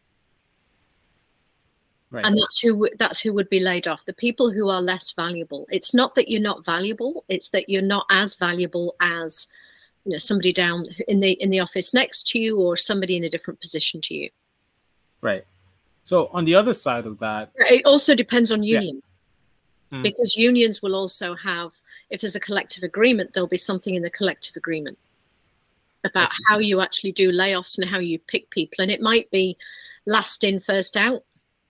Right. And that's who that's who would be laid off. The people who are less valuable. It's not that you're not valuable. It's that you're not as valuable as, you know, somebody down in the in the office next to you or somebody in a different position to you. Right. So on the other side of that, it also depends on union, yeah. mm. because unions will also have, if there's a collective agreement, there'll be something in the collective agreement about how you actually do layoffs and how you pick people, and it might be last in, first out.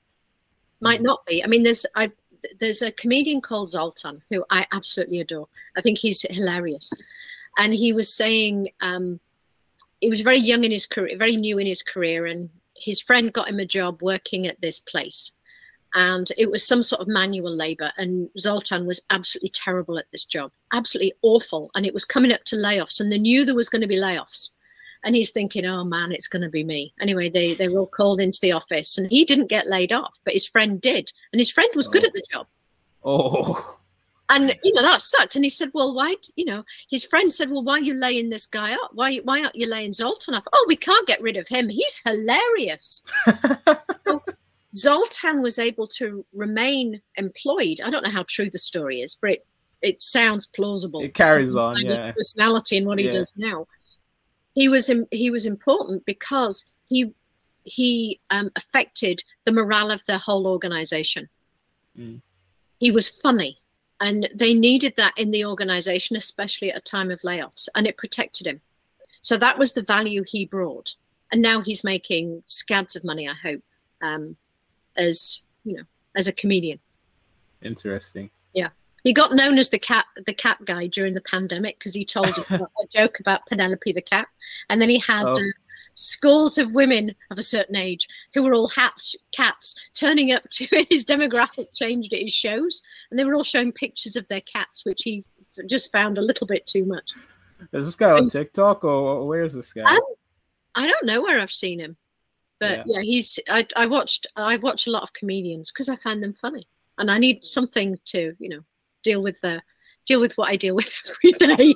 Might not be. I mean, there's I there's a comedian called Zoltan who I absolutely adore. I think he's hilarious, and he was saying um, he was very young in his career, very new in his career, and his friend got him a job working at this place, and it was some sort of manual labor, and Zoltan was absolutely terrible at this job, absolutely awful, and it was coming up to layoffs, and they knew there was going to be layoffs. And he's thinking, oh, man, it's going to be me. Anyway, they, they were all called into the office, and he didn't get laid off, but his friend did. And his friend was oh. good at the job. Oh. And, you know, that sucked. And he said, well, why, you know, his friend said, well, why are you laying this guy up? Why, why aren't you laying Zoltan off? Oh, we can't get rid of him. He's hilarious. So Zoltan was able to remain employed. I don't know how true the story is, but it, it sounds plausible. It carries on, yeah. His personality and what he yeah. does now. He was he was important because he he um, affected the morale of the whole organization. Mm. He was funny, and they needed that in the organization, especially at a time of layoffs, and it protected him. So that was the value he brought, and now he's making scads of money, I hope, um, as you know, as a comedian. Interesting. Yeah. He got known as the cat, the cat guy during the pandemic because he told a, a joke about Penelope the cat, and then he had oh. uh, scores of women of a certain age who were all hats, cats, turning up to his demographic changed at his shows, and they were all showing pictures of their cats, which he just found a little bit too much. Is this guy on TikTok or where is this guy? Um, I don't know where I've seen him, but yeah, yeah he's. I, I watched. I watch a lot of comedians because I find them funny, and I need something to, you know. deal with the deal with what I deal with every day.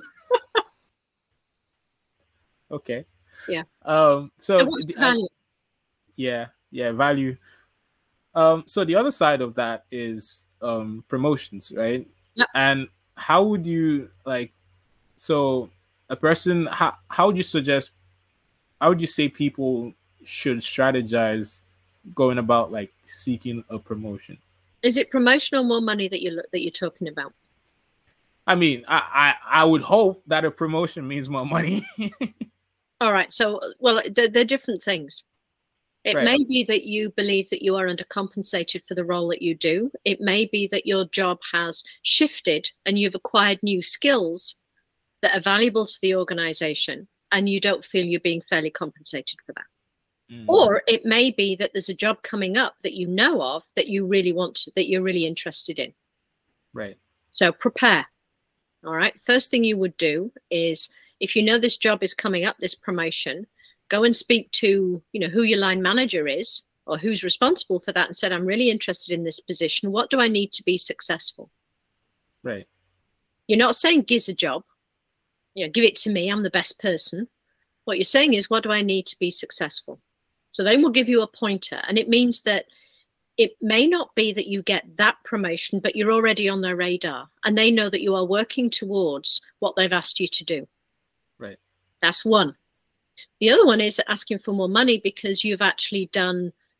Okay. Yeah. Um so, so what's the value? Uh, yeah, yeah, value. Um so the other side of that is um promotions, right? Yep. And how would you like so a person how how would you suggest how would you say people should strategize going about like seeking a promotion? Is it promotion or more money that you're that you're talking about? I mean, I, I, I would hope that a promotion means more money. All right. So, well, they're, they're different things. It right. may be that you believe that you are undercompensated for the role that you do. It may be that your job has shifted and you've acquired new skills that are valuable to the organization, and you don't feel you're being fairly compensated for that. Mm. Or it may be that there's a job coming up that you know of that you really want to, that you're really interested in. Right. So prepare. All right. First thing you would do is, if you know this job is coming up, this promotion, go and speak to, you know, who your line manager is or who's responsible for that, and said, I'm really interested in this position. What do I need to be successful? Right. You're not saying gives a job, you know, give it to me, I'm the best person. What you're saying is, what do I need to be successful? So they will give you a pointer, and it means that it may not be that you get that promotion, but you're already on their radar, and they know that you are working towards what they've asked you to do. Right. That's one. The other one is asking for more money because you've actually done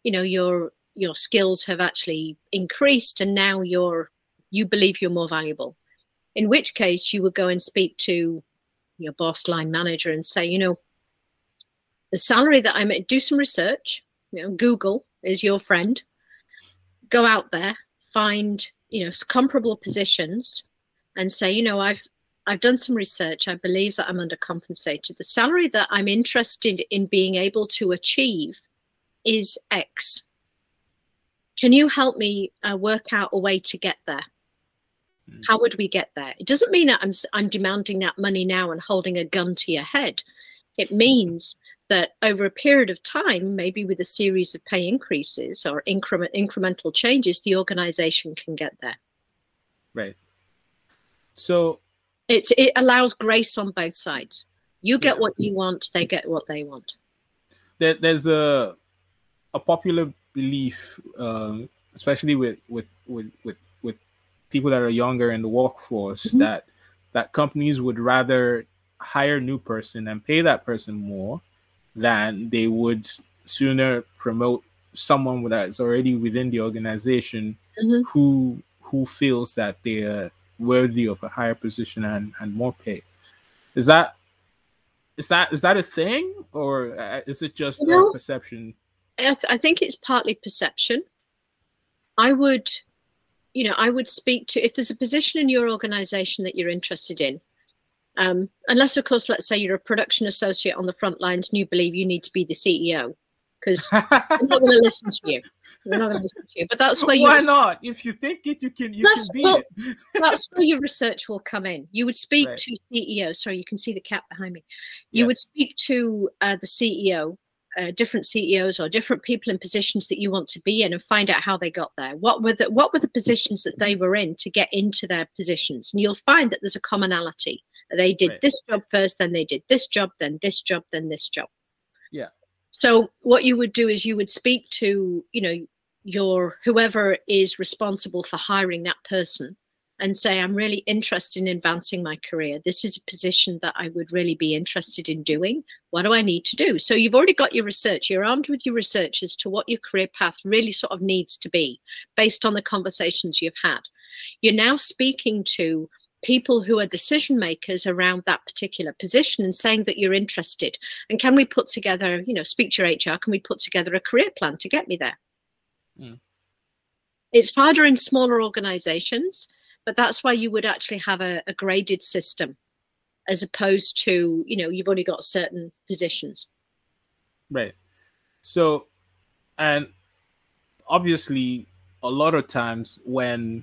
you know, your your skills have actually increased, and now you're you believe you're more valuable. In which case, you would go and speak to your boss, line manager, and say, you know, the salary that I'm at, do some research. You know, Google is your friend. Go out there, find, you know, comparable positions, and say, you know, I've I've done some research. I believe that I'm undercompensated. The salary that I'm interested in being able to achieve is X. Can you help me uh, work out a way to get there? Mm. How would we get there? It doesn't mean that I'm I'm demanding that money now and holding a gun to your head. It means that over a period of time, maybe with a series of pay increases or increment incremental changes, the organization can get there. Right. So it it allows grace on both sides. You get yeah. what you want, they get what they want. There, there's a a popular belief, um, especially with with with with with people that are younger in the workforce, mm-hmm. that that companies would rather hire a new person and pay that person more than they would sooner promote someone that's already within the organization, mm-hmm. who who feels that they're worthy of a higher position and, and more pay. Is that is that is that a thing, or is it just you know, a perception? I, th- I think it's partly perception. I would, you know, I would speak to, if there's a position in your organization that you're interested in, um, unless, of course, let's say you're a production associate on the front lines and you believe you need to be the C E O, because I'm not going to listen to you. We're not going to listen to you. But that's where you. Why not? If you think it, you can. You can be well, it. That's where your research will come in. You would speak right. to C E O. Sorry, you can see the cat behind me. You yes. would speak to uh, the C E O, uh, different C E Os or different people in positions that you want to be in, and find out how they got there. What were the What were the positions that they were in to get into their positions? And you'll find that there's a commonality. They did right. this job first, then they did this job, then this job, then this job. Yeah. So what you would do is you would speak to, you know, your whoever is responsible for hiring that person and say, I'm really interested in advancing my career. This is a position that I would really be interested in doing. What do I need to do? So you've already got your research. You're armed with your research as to what your career path really sort of needs to be based on the conversations you've had. You're now speaking to people who are decision makers around that particular position and saying that you're interested. And can we put together, you know, speak to your H R, can we put together a career plan to get me there? Mm. It's harder in smaller organizations, but that's why you would actually have a, a graded system as opposed to, you know, you've only got certain positions. Right. So, and obviously a lot of times when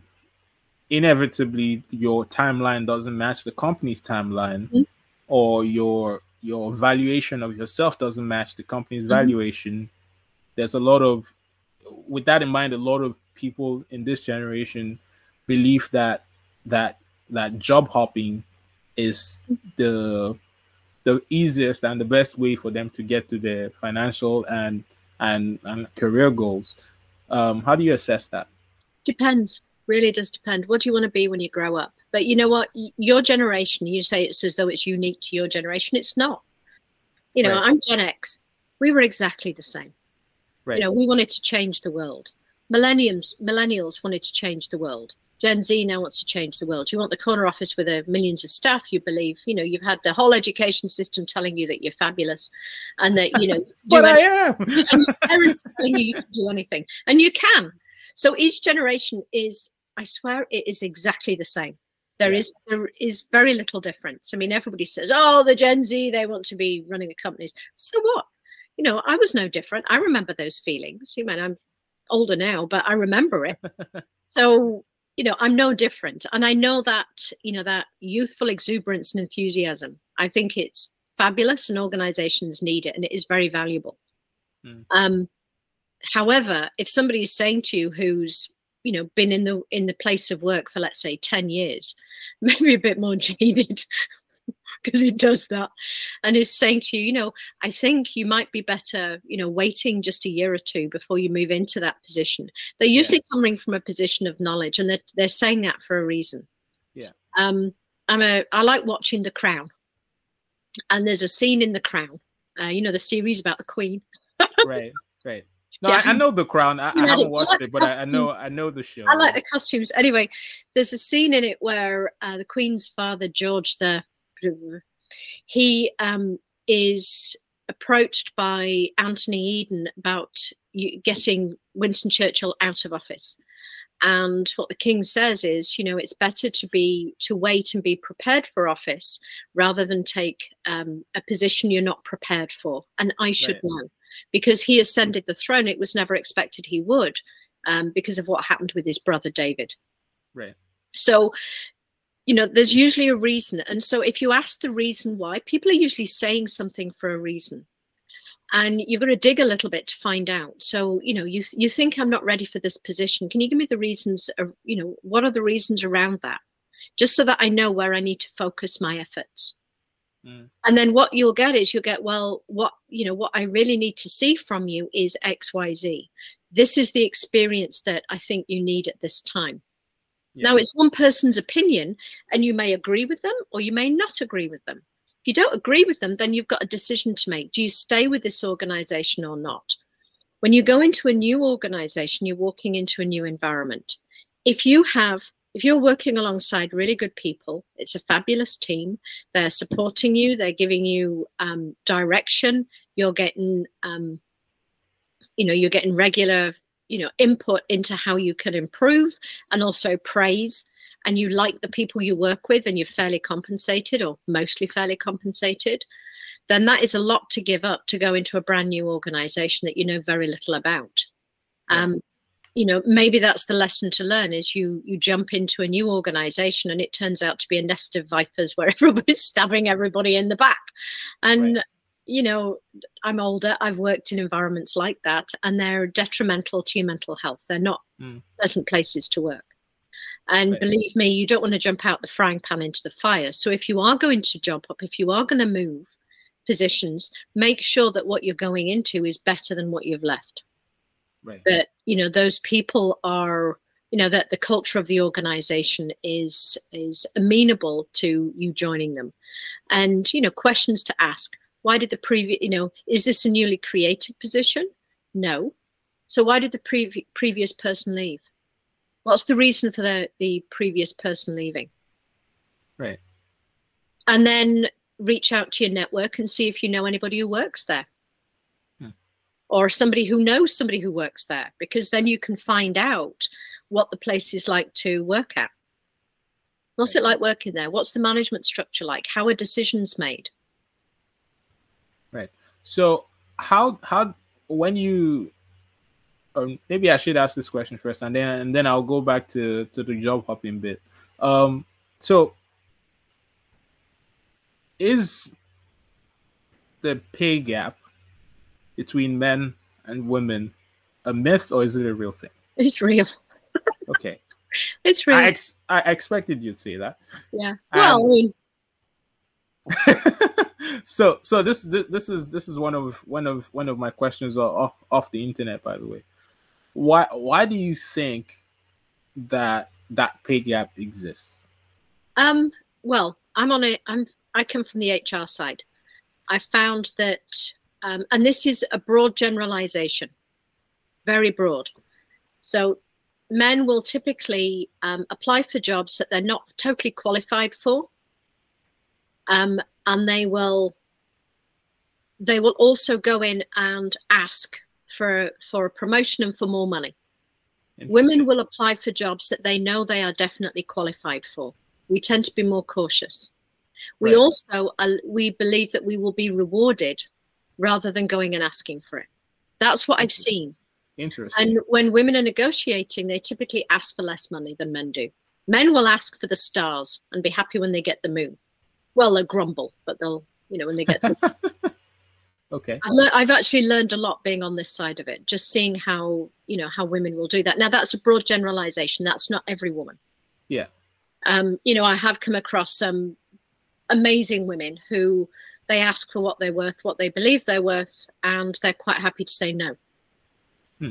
inevitably your timeline doesn't match the company's timeline, mm-hmm. or your your valuation of yourself doesn't match the company's mm-hmm. valuation, there's a lot of, with that in mind, a lot of people in this generation believe that that that job hopping is the the easiest and the best way for them to get to their financial and and, and career goals. Um, how do you assess that? Depends. Really does depend. What do you want to be when you grow up? But you know what? Your generation, you say it's as though it's unique to your generation. It's not. You know, right. I'm Gen X. We were exactly the same. Right. You know, we wanted to change the world. Millenniums, millennials wanted to change the world. Gen Z now wants to change the world. You want the corner office with a millions of staff. You believe, you know, you've had the whole education system telling you that you're fabulous, and that you know, but I am. And your parents telling you you can do anything, and you can. So each generation is, I swear, it is exactly the same. There yeah. is there is very little difference. I mean, everybody says, oh, the Gen Z, they want to be running the companies. So what? You know, I was no different. I remember those feelings. You know, I'm older now, but I remember it. So, you know, I'm no different. And I know that, you know, that youthful exuberance and enthusiasm, I think it's fabulous and organizations need it, and it is very valuable. Mm. Um, However, if somebody is saying to you who's, you know, been in the in the place of work for, let's say, ten years, maybe a bit more jaded, because it does that, and is saying to you, you know, I think you might be better, you know, waiting just a year or two before you move into that position. They're usually yeah. coming from a position of knowledge, and they're, they're saying that for a reason. Yeah. Um, I'm a, I like watching The Crown, and there's a scene in The Crown, uh, you know, the series about the Queen. Right, right. No, Yeah. I, I know The Crown. I, I Yeah, haven't it's a watched lot it, of but I, I costumes. know I know the show. I like the costumes. Anyway, there's a scene in it where uh, the Queen's father, George the, he um, is approached by Anthony Eden about you, getting Winston Churchill out of office. And what the king says is, you know, it's better to be to wait and be prepared for office rather than take um, a position you're not prepared for. And I should Right. know, because he ascended the throne. It was never expected he would, um, because of what happened with his brother David. Right. So, you know, there's usually a reason. And so if you ask the reason why, people are usually saying something for a reason. And you've got to dig a little bit to find out. So, you know, you you think I'm not ready for this position. Can you give me the reasons, uh, you know, what are the reasons around that? Just so that I know where I need to focus my efforts. Mm. And then what you'll get is you'll get, well, what, you know, what I really need to see from you is X, Y, Z. This is the experience that I think you need at this time. Yeah. Now, it's one person's opinion, and you may agree with them or you may not agree with them. If you don't agree with them, then you've got a decision to make. Do you stay with this organization or not? When you go into a new organization, you're walking into a new environment. If you have, if you're working alongside really good people, it's a fabulous team. They're supporting you. They're giving you um, direction. You're getting, um, you know, you're getting regular, you know, input into how you can improve, and also praise. And you like the people you work with, and you're fairly compensated, or mostly fairly compensated, then that is a lot to give up to go into a brand new organization that you know very little about. Yeah. Um, you know, maybe that's the lesson to learn, is you you jump into a new organization and it turns out to be a nest of vipers where everybody's stabbing everybody in the back. And, right. you know, I'm older, I've worked in environments like that, and they're detrimental to your mental health. They're not mm. pleasant places to work. And right. believe me, you don't want to jump out the frying pan into the fire. So if you are going to jump up, if you are going to move positions, make sure that what you're going into is better than what you've left. Right. That, you know, those people are, you know, that the culture of the organization is is amenable to you joining them. And, you know, questions to ask. Why did the previous, you know, is this a newly created position? No. So why did the pre previous person leave? What's the reason for the, the previous person leaving? Right. And then reach out to your network and see if you know anybody who works there. Hmm. Or somebody who knows somebody who works there, because then you can find out what the place is like to work at. What's it like working there? What's the management structure like? How are decisions made? Right. So how, how, when you, or maybe I should ask this question first, and then and then I'll go back to, to the job hopping bit. Um, so is the pay gap between men and women a myth, or is it a real thing? It's real. Okay. It's real. I, ex I expected you'd say that. Yeah. Well, um, I mean. so so this, this this is this is one of one of one of my questions off off the internet, by the way. Why why do you think that that pay gap exists? Um, well, I'm on a I'm I come from the H R side. I found that, um, and this is a broad generalization, very broad. So men will typically um, apply for jobs that they're not totally qualified for, um, and they will they will also go in and ask for for a promotion and for more money. Women will apply for jobs that they know they are definitely qualified for. We tend to be more cautious. We right. also uh, we believe that we will be rewarded rather than going and asking for it. That's what I've seen. Interesting. And when women are negotiating, they typically ask for less money than men do. Men will ask for the stars and be happy when they get the moon. Well, they'll grumble, but they'll, you know, when they get the Okay. I've actually learned a lot being on this side of it, just seeing how, you know, how women will do that. Now, that's a broad generalization. That's not every woman. Yeah. Um, you know, I have come across some amazing women who they ask for what they're worth, what they believe they're worth, and they're quite happy to say no. Hmm.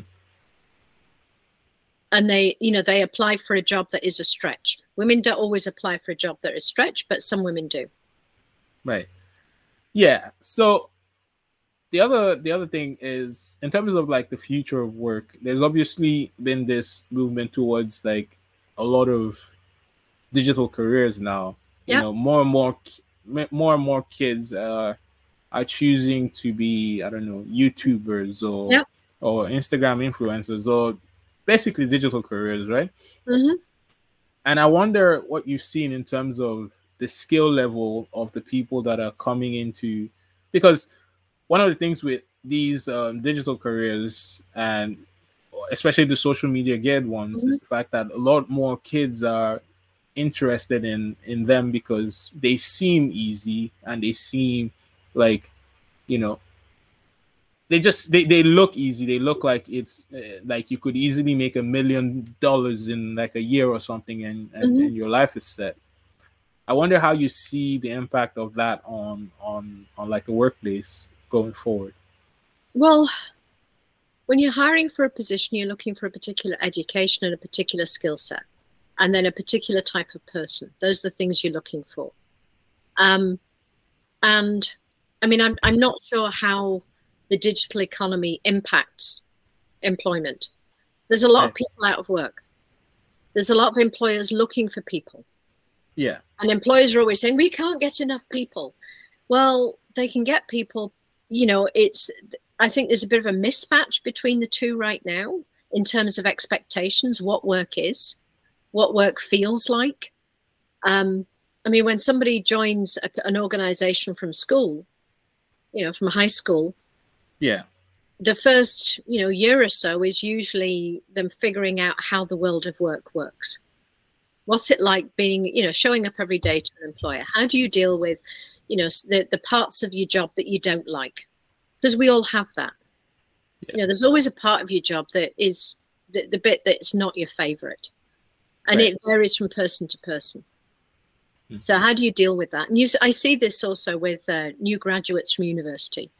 And they, you know, they apply for a job that is a stretch. Women don't always apply for a job that is a stretch, but some women do. Right. Yeah. So the other the other thing is, in terms of like the future of work, there's obviously been this movement towards like a lot of digital careers now. You Yeah. know, more and more more and more kids uh, are choosing to be, I don't know, YouTubers or Yeah. or Instagram influencers, or basically digital careers, right? Mm-hmm. And I wonder what you've seen in terms of the skill level of the people that are coming into, because one of the things with these um, digital careers, and especially the social media geared ones, Mm-hmm. is the fact that a lot more kids are interested in in them because they seem easy and they seem like, you know, they just they, they look easy. They look like it's uh, like you could easily make a million dollars in like a year or something, and and, Mm-hmm. and your life is set. I wonder how you see the impact of that on on on like the workplace going forward. Well, when you're hiring for a position, you're looking for a particular education and a particular skill set, and then a particular type of person. Those are the things you're looking for. Um, and I mean, I'm I'm not sure how the digital economy impacts employment. There's a lot Right. of people out of work. There's a lot of employers looking for people. Yeah. And employers are always saying, we can't get enough people. Well, they can get people, you know, it's, I think there's a bit of a mismatch between the two right now in terms of expectations, what work is, what work feels like. Um, I mean, when somebody joins a, an organization from school, you know, from high school, Yeah. the first, you know, year or so is usually them figuring out how the world of work works. What's it like being, you know, showing up every day to an employer? How do you deal with, you know, the, the parts of your job that you don't like? Because we all have that. Yeah. You know, there's always a part of your job that is the, the bit that's not your favorite. And right. It varies from person to person. Mm-hmm. So how do you deal with that? And you, I see this also with uh, new graduates from university.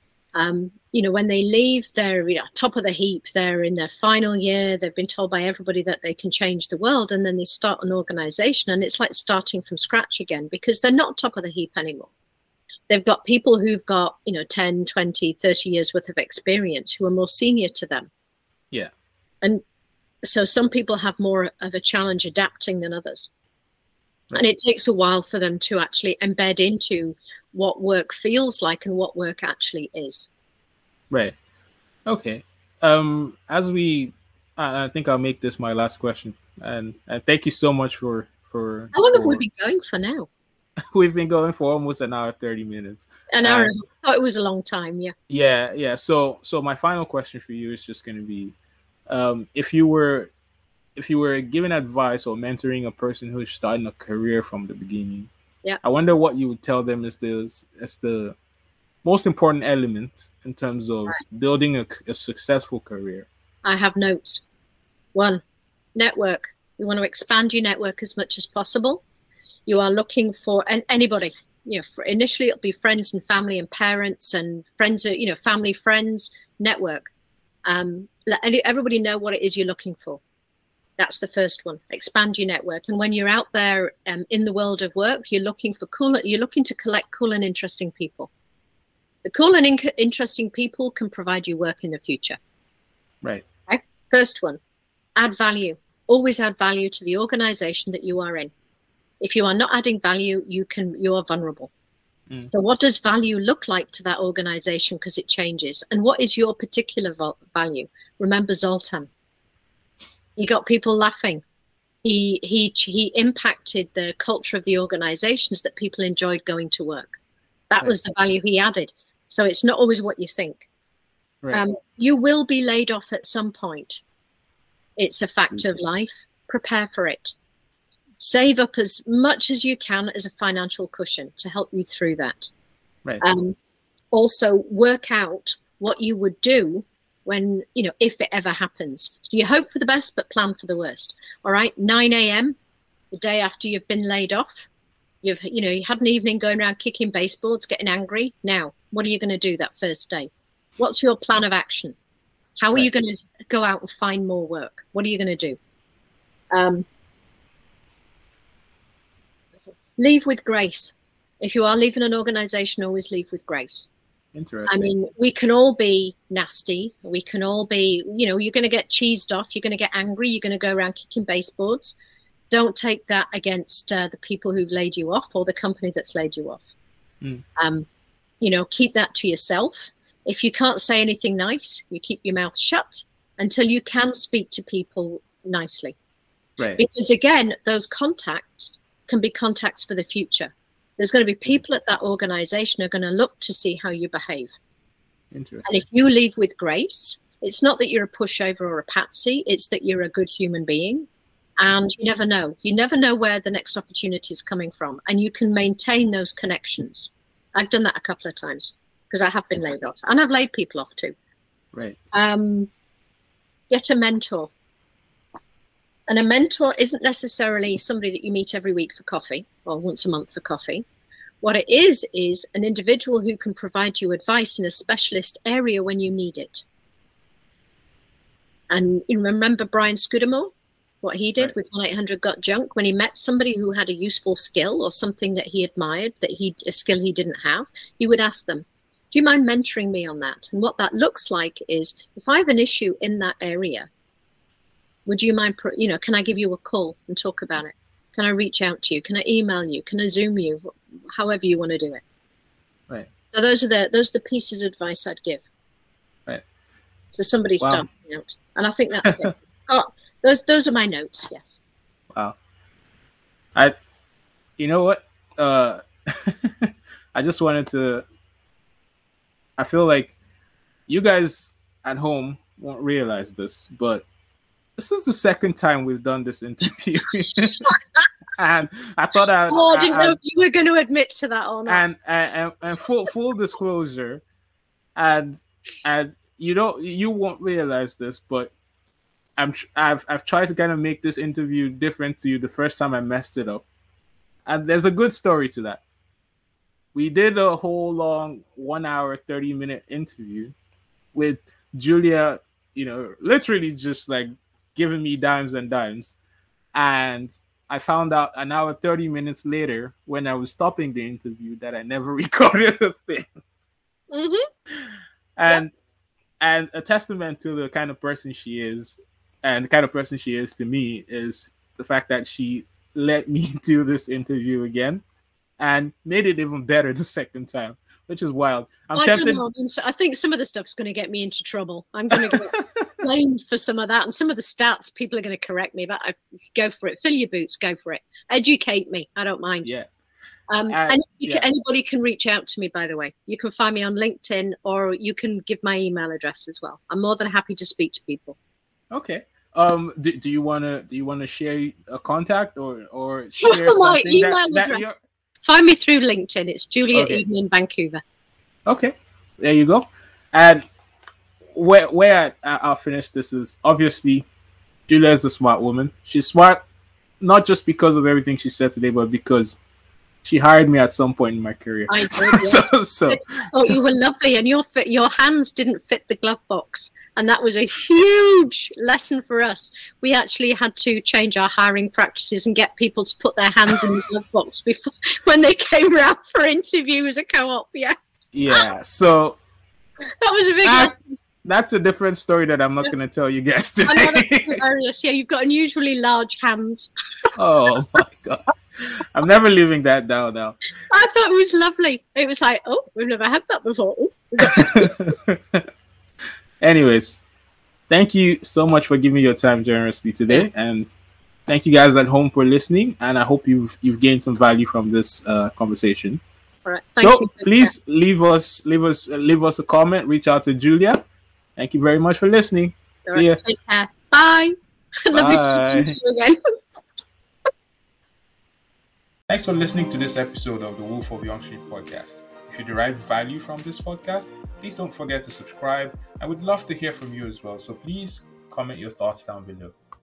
Um, you know, when they leave, they're you know, top of the heap. They're in their final year. They've been told by everybody that they can change the world. And then they start an organization and it's like starting from scratch again because they're not top of the heap anymore. They've got people who've got, you know, ten, twenty, thirty years worth of experience who are more senior to them. Yeah. And so some people have more of a challenge adapting than others. Right. And it takes a while for them to actually embed into what work feels like and what work actually is. Right. Okay. Um, as we, I think I'll make this my last question, and, and thank you so much for for. How long for, have we been going for now? We've been going for almost an hour, thirty minutes. An hour. And, I thought it was a long time. Yeah. Yeah, yeah. So, so my final question for you is just going to be, um, if you were, if you were giving advice or mentoring a person who's starting a career from the beginning. Yeah. I wonder what you would tell them is the is the most important element in terms of right. building a, a successful career. I have notes. One, network. You want to expand your network as much as possible. You are looking for and anybody. You know, for initially it'll be friends and family and parents and friends. You know, family, friends, network. Um, let everybody know what it is you're looking for. That's the first one. Expand your network. And when you're out there um, in the world of work, you're looking for cool. You're looking to collect cool and interesting people. The cool and in interesting people can provide you work in the future. Right. Okay? First one, add value. Always add value to the organization that you are in. If you are not adding value, you can you are vulnerable. Mm. So what does value look like to that organization? Because it changes. And what is your particular value? Remember Zoltan. He got people laughing. He he he impacted the culture of the organizations that people enjoyed going to work. That right. was the value he added. So it's not always what you think. Right. Um, you will be laid off at some point. It's a fact mm-hmm. of life. Prepare for it. Save up as much as you can as a financial cushion to help you through that. Right. Um, also, work out what you would do when, you know, if it ever happens. So you hope for the best, but plan for the worst. All right, nine A M, the day after you've been laid off, you've, you know, you had an evening going around kicking baseboards, getting angry. Now, what are you going to do that first day? What's your plan of action? How are right. you going to go out and find more work? What are you going to do? Um, leave with grace. If you are leaving an organization, always leave with grace. Interesting. I mean, we can all be nasty. We can all be, you know, you're going to get cheesed off. You're going to get angry. You're going to go around kicking baseboards. Don't take that against uh, the people who've laid you off or the company that's laid you off. Mm. Um, you know, keep that to yourself. If you can't say anything nice, you keep your mouth shut until you can speak to people nicely. Right. Because again, those contacts can be contacts for the future. There's going to be people at that organization who are going to look to see how you behave. Interesting. And if you leave with grace, it's not that you're a pushover or a patsy, it's that you're a good human being. And you never know. You never know where the next opportunity is coming from. And you can maintain those connections. I've done that a couple of times because I have been laid off. And I've laid people off too. Right. Um, get a mentor. And a mentor isn't necessarily somebody that you meet every week for coffee or once a month for coffee. What it is, is an individual who can provide you advice in a specialist area when you need it. And you remember Brian Scudamore, what he did right. with one eight hundred got junk when he met somebody who had a useful skill or something that he admired, that he a skill he didn't have, he would ask them, do you mind mentoring me on that? And what that looks like is, if I have an issue in that area, would you mind, you know, can I give you a call and talk about it? Can I reach out to you? Can I email you? Can I Zoom you? However you want to do it. Right. So those are the those are the pieces of advice I'd give. Right. So somebody wow. starting out, and I think that's it. Oh, those those are my notes. Yes. Wow. I, you know what? Uh, I just wanted to. I feel like you guys at home won't realize this, but this is the second time we've done this interview. And I thought I, oh, I didn't I, know if you were going to admit to that or not. And and, and full full disclosure, and and you don't you won't realize this, but I'm I've I've tried to kind of make this interview different to you the first time I messed it up, and there's a good story to that. We did a whole long one hour thirty minute interview with Julia, you know, literally just like giving me dimes and dimes, and I found out an hour thirty minutes later when I was stopping the interview that I never recorded a thing. Mm-hmm. And yep. and a testament to the kind of person she is, and the kind of person she is to me, is the fact that she let me do this interview again and made it even better the second time, which is wild. I'm I tempted. Don't know. I think some of the stuff's going to get me into trouble. I'm going to get blamed for some of that, and some of the stats people are going to correct me. But I go for it. Fill your boots. Go for it. Educate me. I don't mind. Yeah. Um, uh, and you yeah. can, anybody can reach out to me. By the way, you can find me on LinkedIn, or you can give my email address as well. I'm more than happy to speak to people. Okay. Um. Do, do you wanna do you wanna share a contact or or share my something email that, that address. you're... Find me through LinkedIn. It's Julia Okay. Eden in Vancouver. Okay, there you go. And where where I, I'll finish this is obviously Julia is a smart woman. She's smart not just because of everything she said today, but because she hired me at some point in my career. I did. Yeah. so, so, oh, so. You were lovely, and your fit, your hands didn't fit the glove box, and that was a huge lesson for us. We actually had to change our hiring practices and get people to put their hands in the glove box before when they came around for interviews at Co-op. Yeah. Yeah. So that was a big that, lesson. That's a different story that I'm not going to tell you guys today. I know, that's hilarious. Yeah, you've got unusually large hands. Oh my god. I'm never leaving that down now. I thought it was lovely. It was like, oh, we've never had that before. Anyways, thank you so much for giving me your time generously today, and thank you guys at home for listening. And I hope you've you've gained some value from this uh, conversation. All right. So please leave us leave us uh, leave us a comment. Reach out to Julia. Thank you very much for listening. All See right, ya. Take care. Bye. Lovely speaking to you again. Thanks for listening to this episode of the Wolf of Yonge Street podcast. If you derived value from this podcast, please don't forget to subscribe. I would love to hear from you as well. So please comment your thoughts down below.